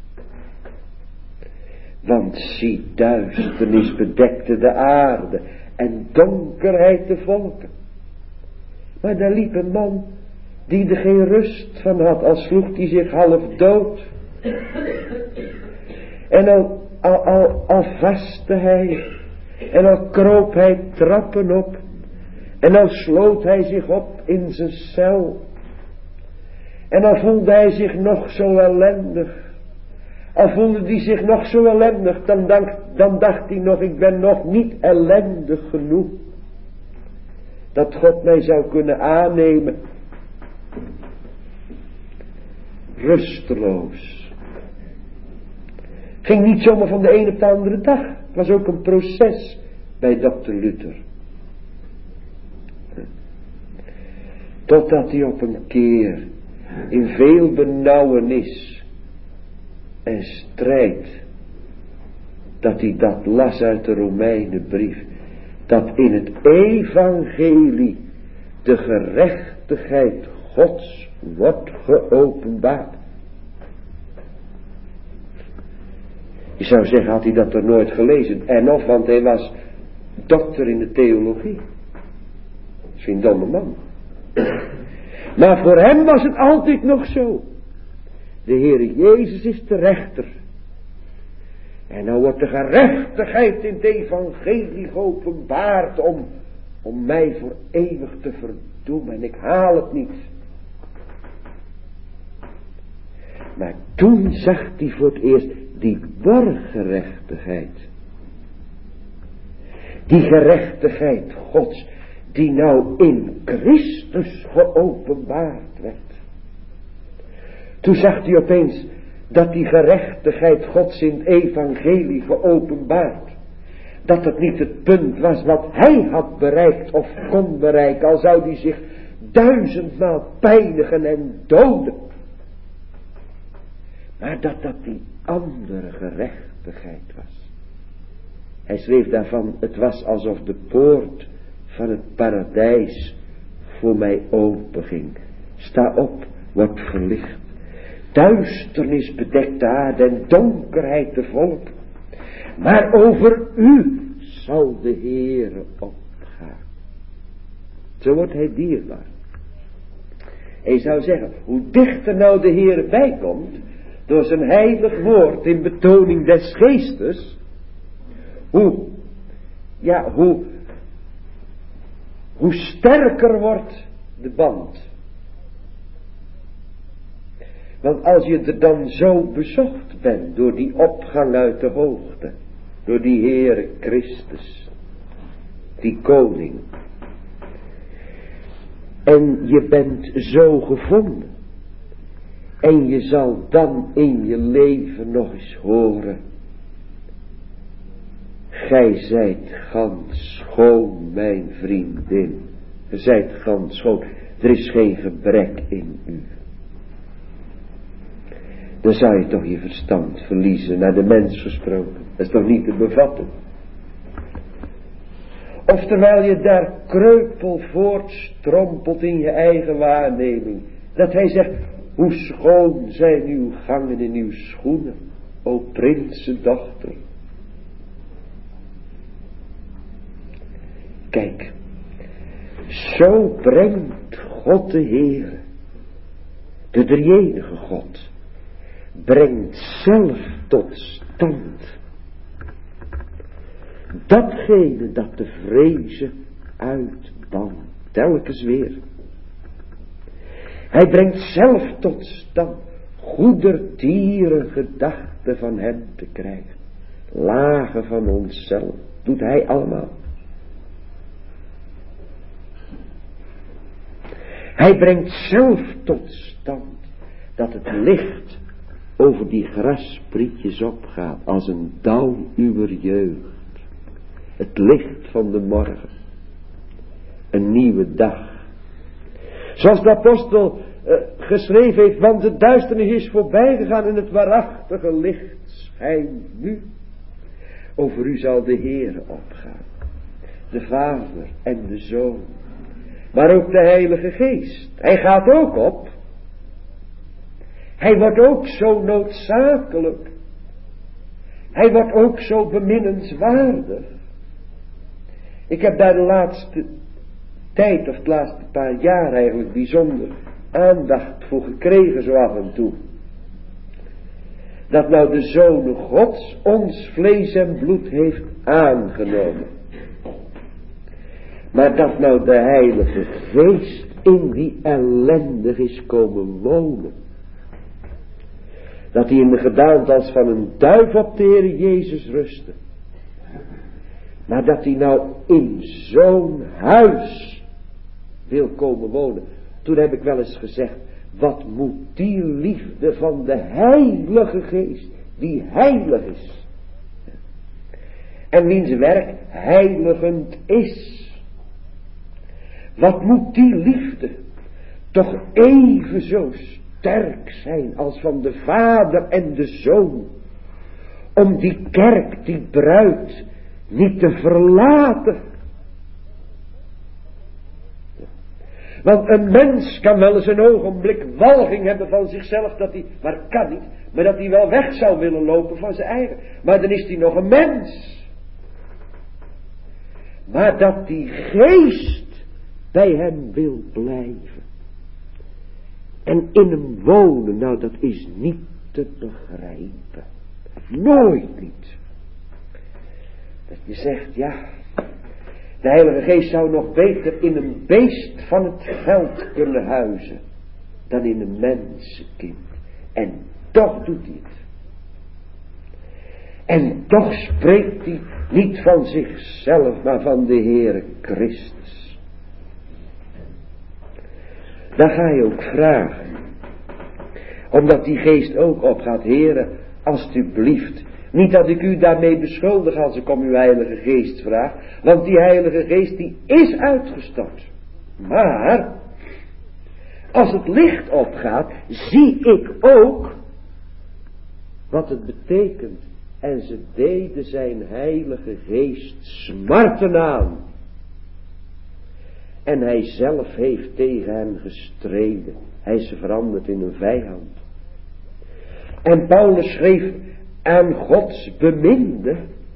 Want zie, duisternis bedekte de aarde en donkerheid de volken. Maar daar liep een man die er geen rust van had, al sloeg hij zich half dood. En al vastte hij, en al kroop hij trappen op, en al sloot hij zich op in zijn cel. En al voelde hij zich nog zo ellendig, dan dacht hij nog, ik ben nog niet ellendig genoeg, dat God mij zou kunnen aannemen. Rusteloos. Ging niet zomaar van de ene op de andere dag. Het was ook een proces bij dokter Luther. Totdat hij op een keer in veel benauwenis en strijd, dat hij dat las uit de Romeinenbrief, dat in het evangelie de gerechtigheid Gods wordt geopenbaard. Je zou zeggen, had hij dat er nooit gelezen. Want hij was dokter in de theologie. Dat is een domme man. Maar voor hem was het altijd nog zo. De Heere Jezus is de rechter. En nou wordt de gerechtigheid in het evangelie geopenbaard om mij voor eeuwig te verdoemen. En ik haal het niet. Maar toen zag hij voor het eerst die borggerechtigheid. Die gerechtigheid Gods, die nou in Christus geopenbaard werd. Toen zag hij opeens dat die gerechtigheid Gods in het evangelie geopenbaard, dat het niet het punt was wat hij had bereikt of kon bereiken, al zou hij zich 1000-maal pijnigen en doden. Maar dat die andere gerechtigheid was. Hij schreef daarvan, het was alsof de poort van het paradijs voor mij openging. Sta op, word verlicht. Duisternis bedekt de aarde en donkerheid de volk. Maar over u zal de Heere opgaan. Zo wordt hij dierbaar. Hij zou zeggen, hoe dichter nou de Heere bijkomt, door zijn heilig woord in betoning des geestes, hoe sterker wordt de band. Want als je er dan zo bezocht bent door die opgang uit de hoogte, door die Heere Christus, die koning, en je bent zo gevonden, en je zal dan in je leven nog eens horen, gij zijt gans schoon, mijn vriendin, gij zijt gans schoon, er is geen gebrek in u. Dan zou je toch je verstand verliezen, naar de mens gesproken. Dat is toch niet te bevatten. Of terwijl je daar kreupel voortstrompelt in je eigen waarneming, dat hij zegt, hoe schoon zijn uw gangen in uw schoenen, o prinsendochter. Kijk, zo brengt God de Heer, de drie-enige God, brengt zelf tot stand datgene dat de vrezen uitbant, telkens weer. Hij brengt zelf tot stand goedertieren gedachten van hem te krijgen, lagen van onszelf, doet hij allemaal. Hij brengt zelf tot stand dat het licht over die grassprietjes opgaat als een dauw uwer jeugd. Het licht van de morgen. Een nieuwe dag. Zoals de apostel geschreven heeft, want de duisternis is voorbij gegaan en het waarachtige licht schijnt nu. Over u zal de Heer opgaan. De Vader en de Zoon. Maar ook de Heilige Geest. Hij gaat ook op. Hij wordt ook zo noodzakelijk. Hij wordt ook zo beminnenswaardig. Ik heb daar de laatste tijd, of de laatste paar jaar eigenlijk, bijzonder aandacht voor gekregen, zo af en toe. Dat nou de Zoon Gods ons vlees en bloed heeft aangenomen. Maar dat nou de Heilige Geest in die ellendig is komen wonen. Dat hij in de gedaante als van een duif op de Heer Jezus rustte. Maar dat hij nou in zo'n huis wil komen wonen. Toen heb ik wel eens gezegd, wat moet die liefde van de Heilige Geest, die heilig is. En wiens werk heiligend is. Wat moet die liefde toch even zo sterk zijn als van de Vader en de Zoon. Om die kerk, die bruid, niet te verlaten. Want een mens kan wel eens een ogenblik walging hebben van zichzelf, dat hij, maar kan niet, maar dat hij wel weg zou willen lopen van zijn eigen. Maar dan is hij nog een mens. Maar dat die geest bij hem wil blijven. En in hem wonen, nou dat is niet te begrijpen. Nooit niet. Dat je zegt, ja, de Heilige Geest zou nog beter in een beest van het veld kunnen huizen dan in een mensenkind. En toch doet hij het. En toch spreekt hij niet van zichzelf, maar van de Heere Christus. Dan ga je ook vragen. Omdat die geest ook opgaat, Heere, alstublieft. Niet dat ik u daarmee beschuldig als ik om uw Heilige Geest vraag. Want die Heilige Geest die is uitgestort. Maar, als het licht opgaat, zie ik ook wat het betekent. En ze deden zijn Heilige Geest smarten aan. En hij zelf heeft tegen hen gestreden. Hij is veranderd in een vijand. En Paulus schreef aan Gods beminde.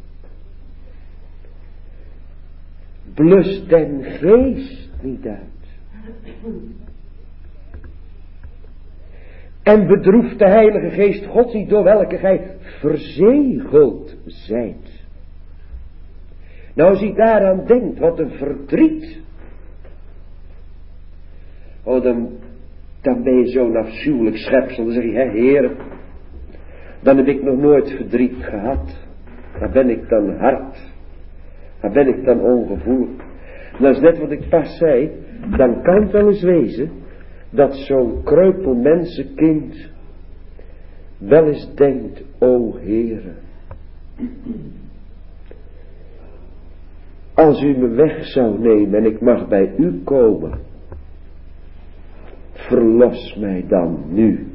Blus den geest niet uit. En bedroeft de Heilige Geest Gods niet, door welke gij verzegeld zijt. Nou, als je daaraan denkt, wat een verdriet. Oh, dan ben je zo'n afschuwelijk schepsel. Dan zeg je, Heer, dan heb ik nog nooit verdriet gehad. Dan ben ik dan hard. Dan ben ik dan ongevoelig. Dat is net wat ik pas zei. Dan kan het wel eens wezen dat zo'n kreupel mensenkind wel eens denkt, o Heere, als u me weg zou nemen en ik mag bij u komen, verlos mij dan nu.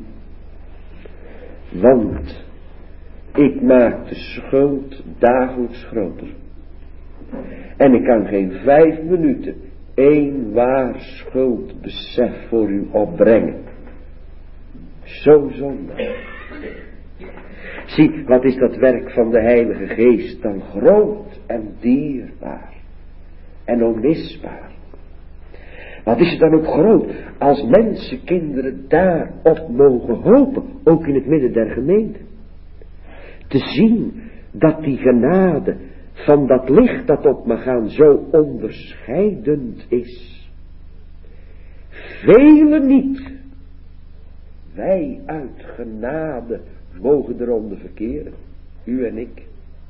Want ik maak de schuld dagelijks groter. En ik kan geen 5 minuten één waar schuldbesef voor u opbrengen. Zo zonde. Zie, wat is dat werk van de Heilige Geest dan groot en dierbaar en onmisbaar. Wat is het dan ook groot als mensenkinderen daarop mogen hopen, ook in het midden der gemeente. Te zien dat die genade van dat licht dat op mag gaan zo onderscheidend is. Velen niet. Wij uit genade mogen eronder verkeren. U en ik.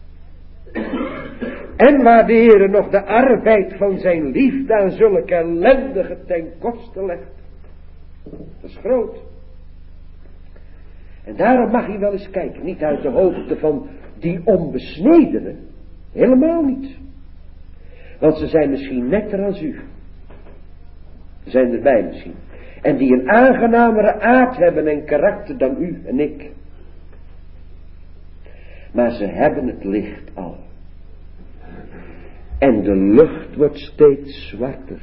En waar de Heere nog de arbeid van zijn liefde aan zulke ellendigen ten koste legt. Dat is groot. En daarom mag je wel eens kijken. Niet uit de hoogte van die onbesnedenen. Helemaal niet. Want ze zijn misschien netter als u. Ze zijn erbij misschien. En die een aangenamere aard hebben en karakter dan u en ik. Maar ze hebben het licht al. En de lucht wordt steeds zwarter.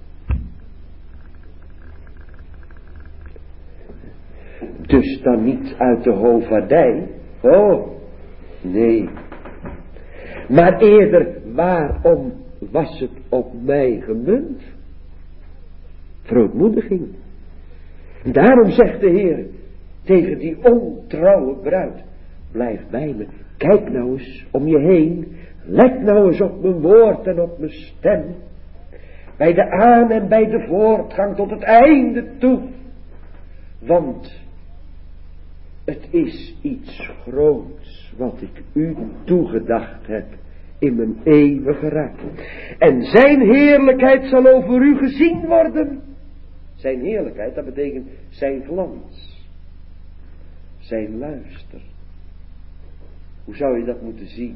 Dus dan niet uit de hoofdvaardij. Oh, nee. Maar eerder, waarom was het op mij gemunt? Verootmoediging. Daarom zegt de Heer tegen die ontrouwe bruid. Blijf bij me. Kijk nou eens om je heen. Let nou eens op mijn woord en op mijn stem. Bij de aan- en bij de voortgang tot het einde toe. Want het is iets groots wat ik u toegedacht heb in mijn eeuwige raad. En zijn heerlijkheid zal over u gezien worden. Zijn heerlijkheid, dat betekent zijn glans. Zijn luister. Hoe zou je dat moeten zien?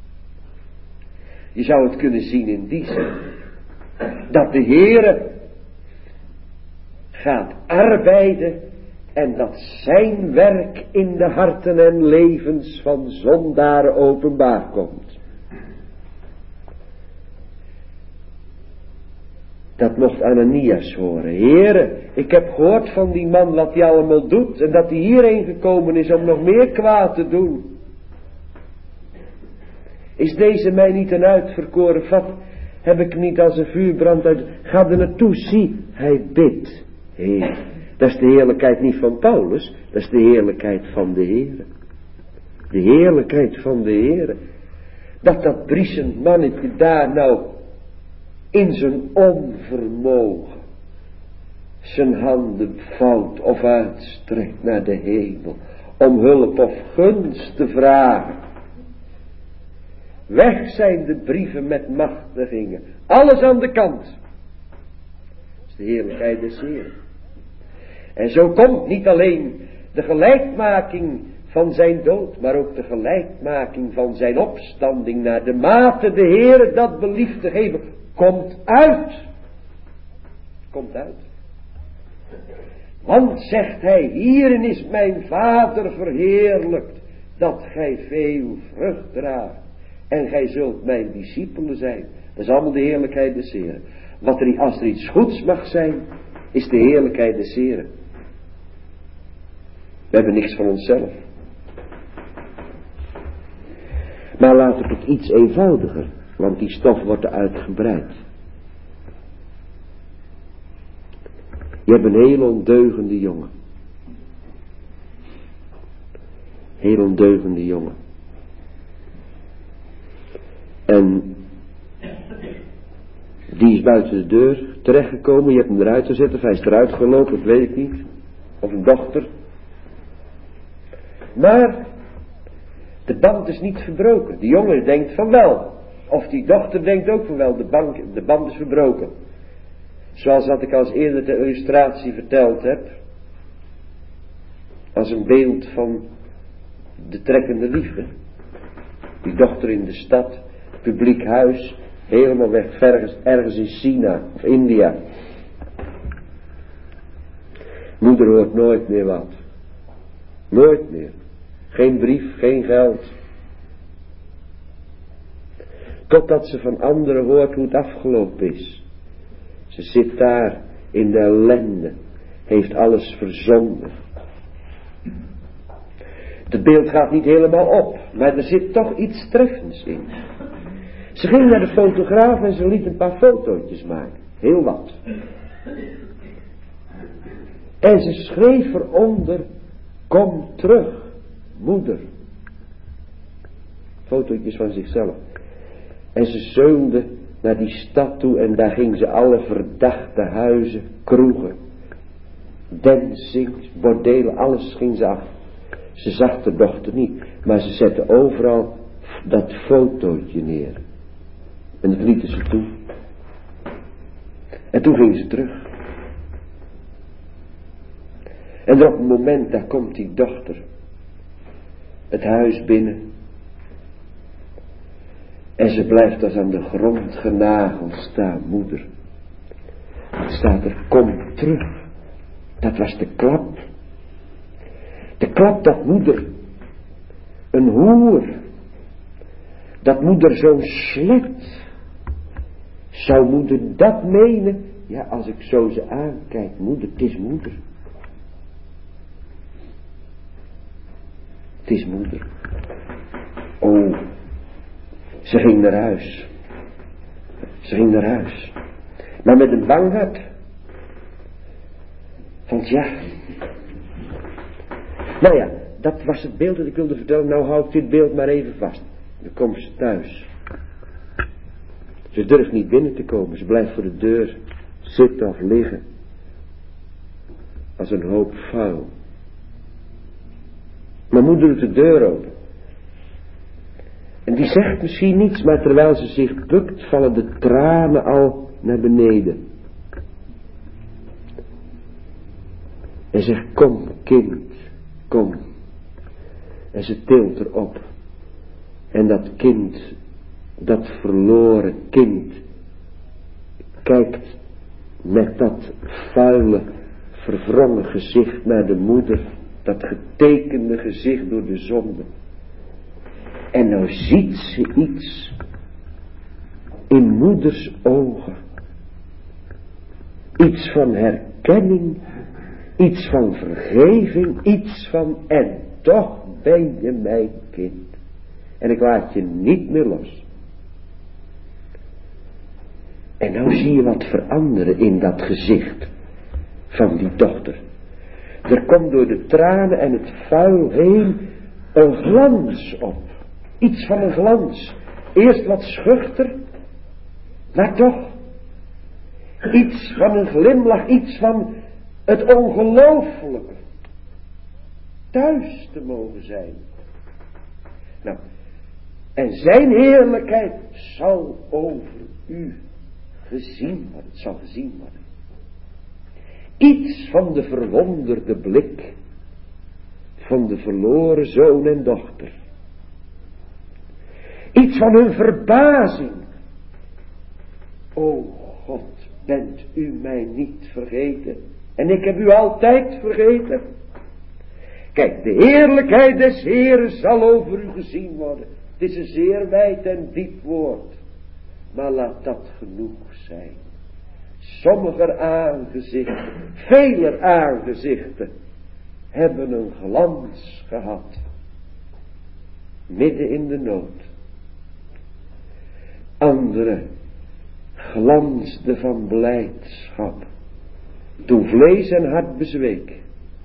Je zou het kunnen zien in die zin. Dat de Heere gaat arbeiden. En dat zijn werk in de harten en levens van zondaren openbaar komt. Dat mocht Ananias horen. Heere, ik heb gehoord van die man wat hij allemaal doet. En dat hij hierheen gekomen is om nog meer kwaad te doen. Is deze mij niet een uitverkoren vat? Heb ik niet als een vuurbrand uit? Ga er naartoe, zie, hij bidt. Heer, dat is de heerlijkheid niet van Paulus. Dat is de heerlijkheid van de Heer. De heerlijkheid van de Heer. Dat briesend mannetje daar nou in zijn onvermogen zijn handen vouwt of uitstrekt naar de hemel om hulp of gunst te vragen. Weg zijn de brieven met machtigingen. Alles aan de kant. Dat is de heerlijkheid des Heeren. En zo komt niet alleen de gelijkmaking van zijn dood, maar ook de gelijkmaking van zijn opstanding naar de mate de Heere dat belieft te geven. Komt uit. Komt uit. Want, zegt hij, hierin is mijn Vader verheerlijkt, dat gij veel vrucht draagt. En gij zult mijn discipelen zijn. Dat is allemaal de heerlijkheid des Heeren. Als er iets goeds mag zijn, is de heerlijkheid des Heeren. We hebben niks van onszelf. Maar laat ik het iets eenvoudiger, want die stof wordt uitgebreid. Je hebt een heel ondeugende jongen. Heel ondeugende jongen. En die is buiten de deur terechtgekomen. Je hebt hem eruit gezet of hij is eruit gelopen, dat weet ik niet. Of een dochter. Maar de band is niet verbroken. Die jongen denkt van wel. Of die dochter denkt ook van wel. De band is verbroken. Zoals wat ik als eerder de illustratie verteld heb. Als een beeld van de trekkende liefde. Die dochter in de stad. Publiek huis. Helemaal weg. Ergens in China of India. Moeder hoort nooit meer wat. Nooit meer. Geen brief, geen geld. Totdat ze van anderen hoort hoe het afgelopen is. Ze zit daar in de ellende. Heeft alles verzonden. Het beeld gaat niet helemaal op. Maar er zit toch iets treffends in. Ze ging naar de fotograaf en ze liet een paar fotootjes maken. Heel wat. En ze schreef eronder: kom terug, moeder. Fotootjes van zichzelf. En ze zeulde naar die stad toe en daar ging ze alle verdachte huizen, kroegen, dancings, bordelen, alles ging ze af. Ze zag de dochter niet, maar ze zette overal dat fotootje neer. En dat lieten ze toe. En toen ging ze terug. En op het moment, daar komt die dochter het huis binnen. En ze blijft als aan de grond genageld staan, moeder. Het staat er, kom terug. Dat was de klap. De klap dat moeder, een hoer, dat moeder zo slet. Zou moeder dat menen? Ja, als ik zo ze aankijk, moeder, het is moeder. Het is moeder. Oh, ze ging naar huis. Ze ging naar huis. Maar met een bang hart. Want ja. Nou ja, dat was het beeld dat ik wilde vertellen. Nou hou ik dit beeld maar even vast. Dan komt ze thuis. Ze durft niet binnen te komen. Ze blijft voor de deur zitten of liggen. Als een hoop vuil. Maar moeder doet de deur open. En die zegt misschien niets, maar terwijl ze zich bukt, vallen de tranen al naar beneden. En zegt, kom kind, kom. En ze tilt erop. En dat kind, dat verloren kind, kijkt met dat vuile, verwrongen gezicht naar de moeder. Dat getekende gezicht door de zonde. En nou ziet ze iets in moeders ogen. Iets van herkenning, iets van vergeving, iets van en toch ben je mijn kind. En ik laat je niet meer los. En nou zie je wat veranderen in dat gezicht van die dochter. Er komt door de tranen en het vuil heen een glans op. Iets van een glans. Eerst wat schuchter, maar toch. Iets van een glimlach, iets van het ongelooflijke. Thuis te mogen zijn. Nou, en zijn heerlijkheid zal over u gezien worden. Het zal gezien worden. Iets van de verwonderde blik van de verloren zoon en dochter. Iets van hun verbazing. O God, bent u mij niet vergeten? En ik heb u altijd vergeten. Kijk, de heerlijkheid des Heeren zal over u gezien worden. Het is een zeer wijd en diep woord. Maar laat dat genoeg zijn. Sommiger aangezichten, veler aangezichten, hebben een glans gehad. Midden in de nood. Anderen glansden van blijdschap. Toen vlees en hart bezweek.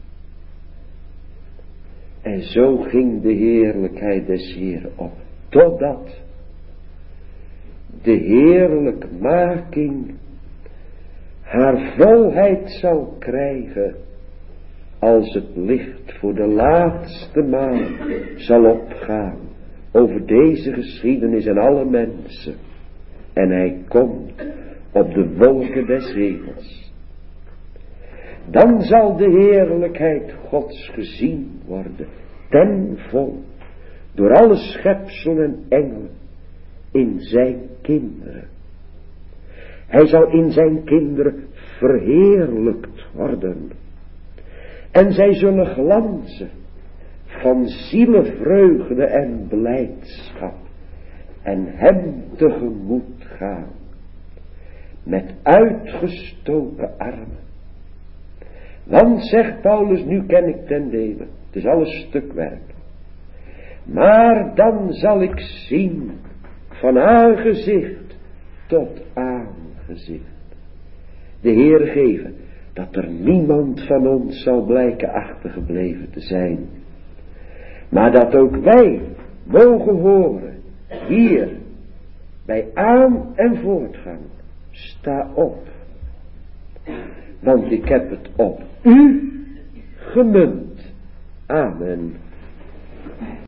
En zo ging de heerlijkheid des Heeren op. Totdat de heerlijkmaking haar volheid zal krijgen. Als het licht voor de laatste maal zal opgaan. Over deze geschiedenis en alle mensen. En hij komt op de wolken des hemels. Dan zal de heerlijkheid Gods gezien worden. Ten vol. Door alle schepsel en engelen. In zijn kinderen. Hij zal in zijn kinderen verheerlijkt worden. En zij zullen glanzen van zielevreugde en blijdschap. En hem tegemoet gaan. Met uitgestoken armen. Want, zegt Paulus, nu ken ik ten dele. Het is alles stukwerk. Maar dan zal ik zien van aangezicht tot aangezicht. De Heer geven dat er niemand van ons zal blijken achtergebleven te zijn. Maar dat ook wij mogen horen, hier, bij aan- en voortgang, sta op. Want ik heb het op u gemunt. Amen.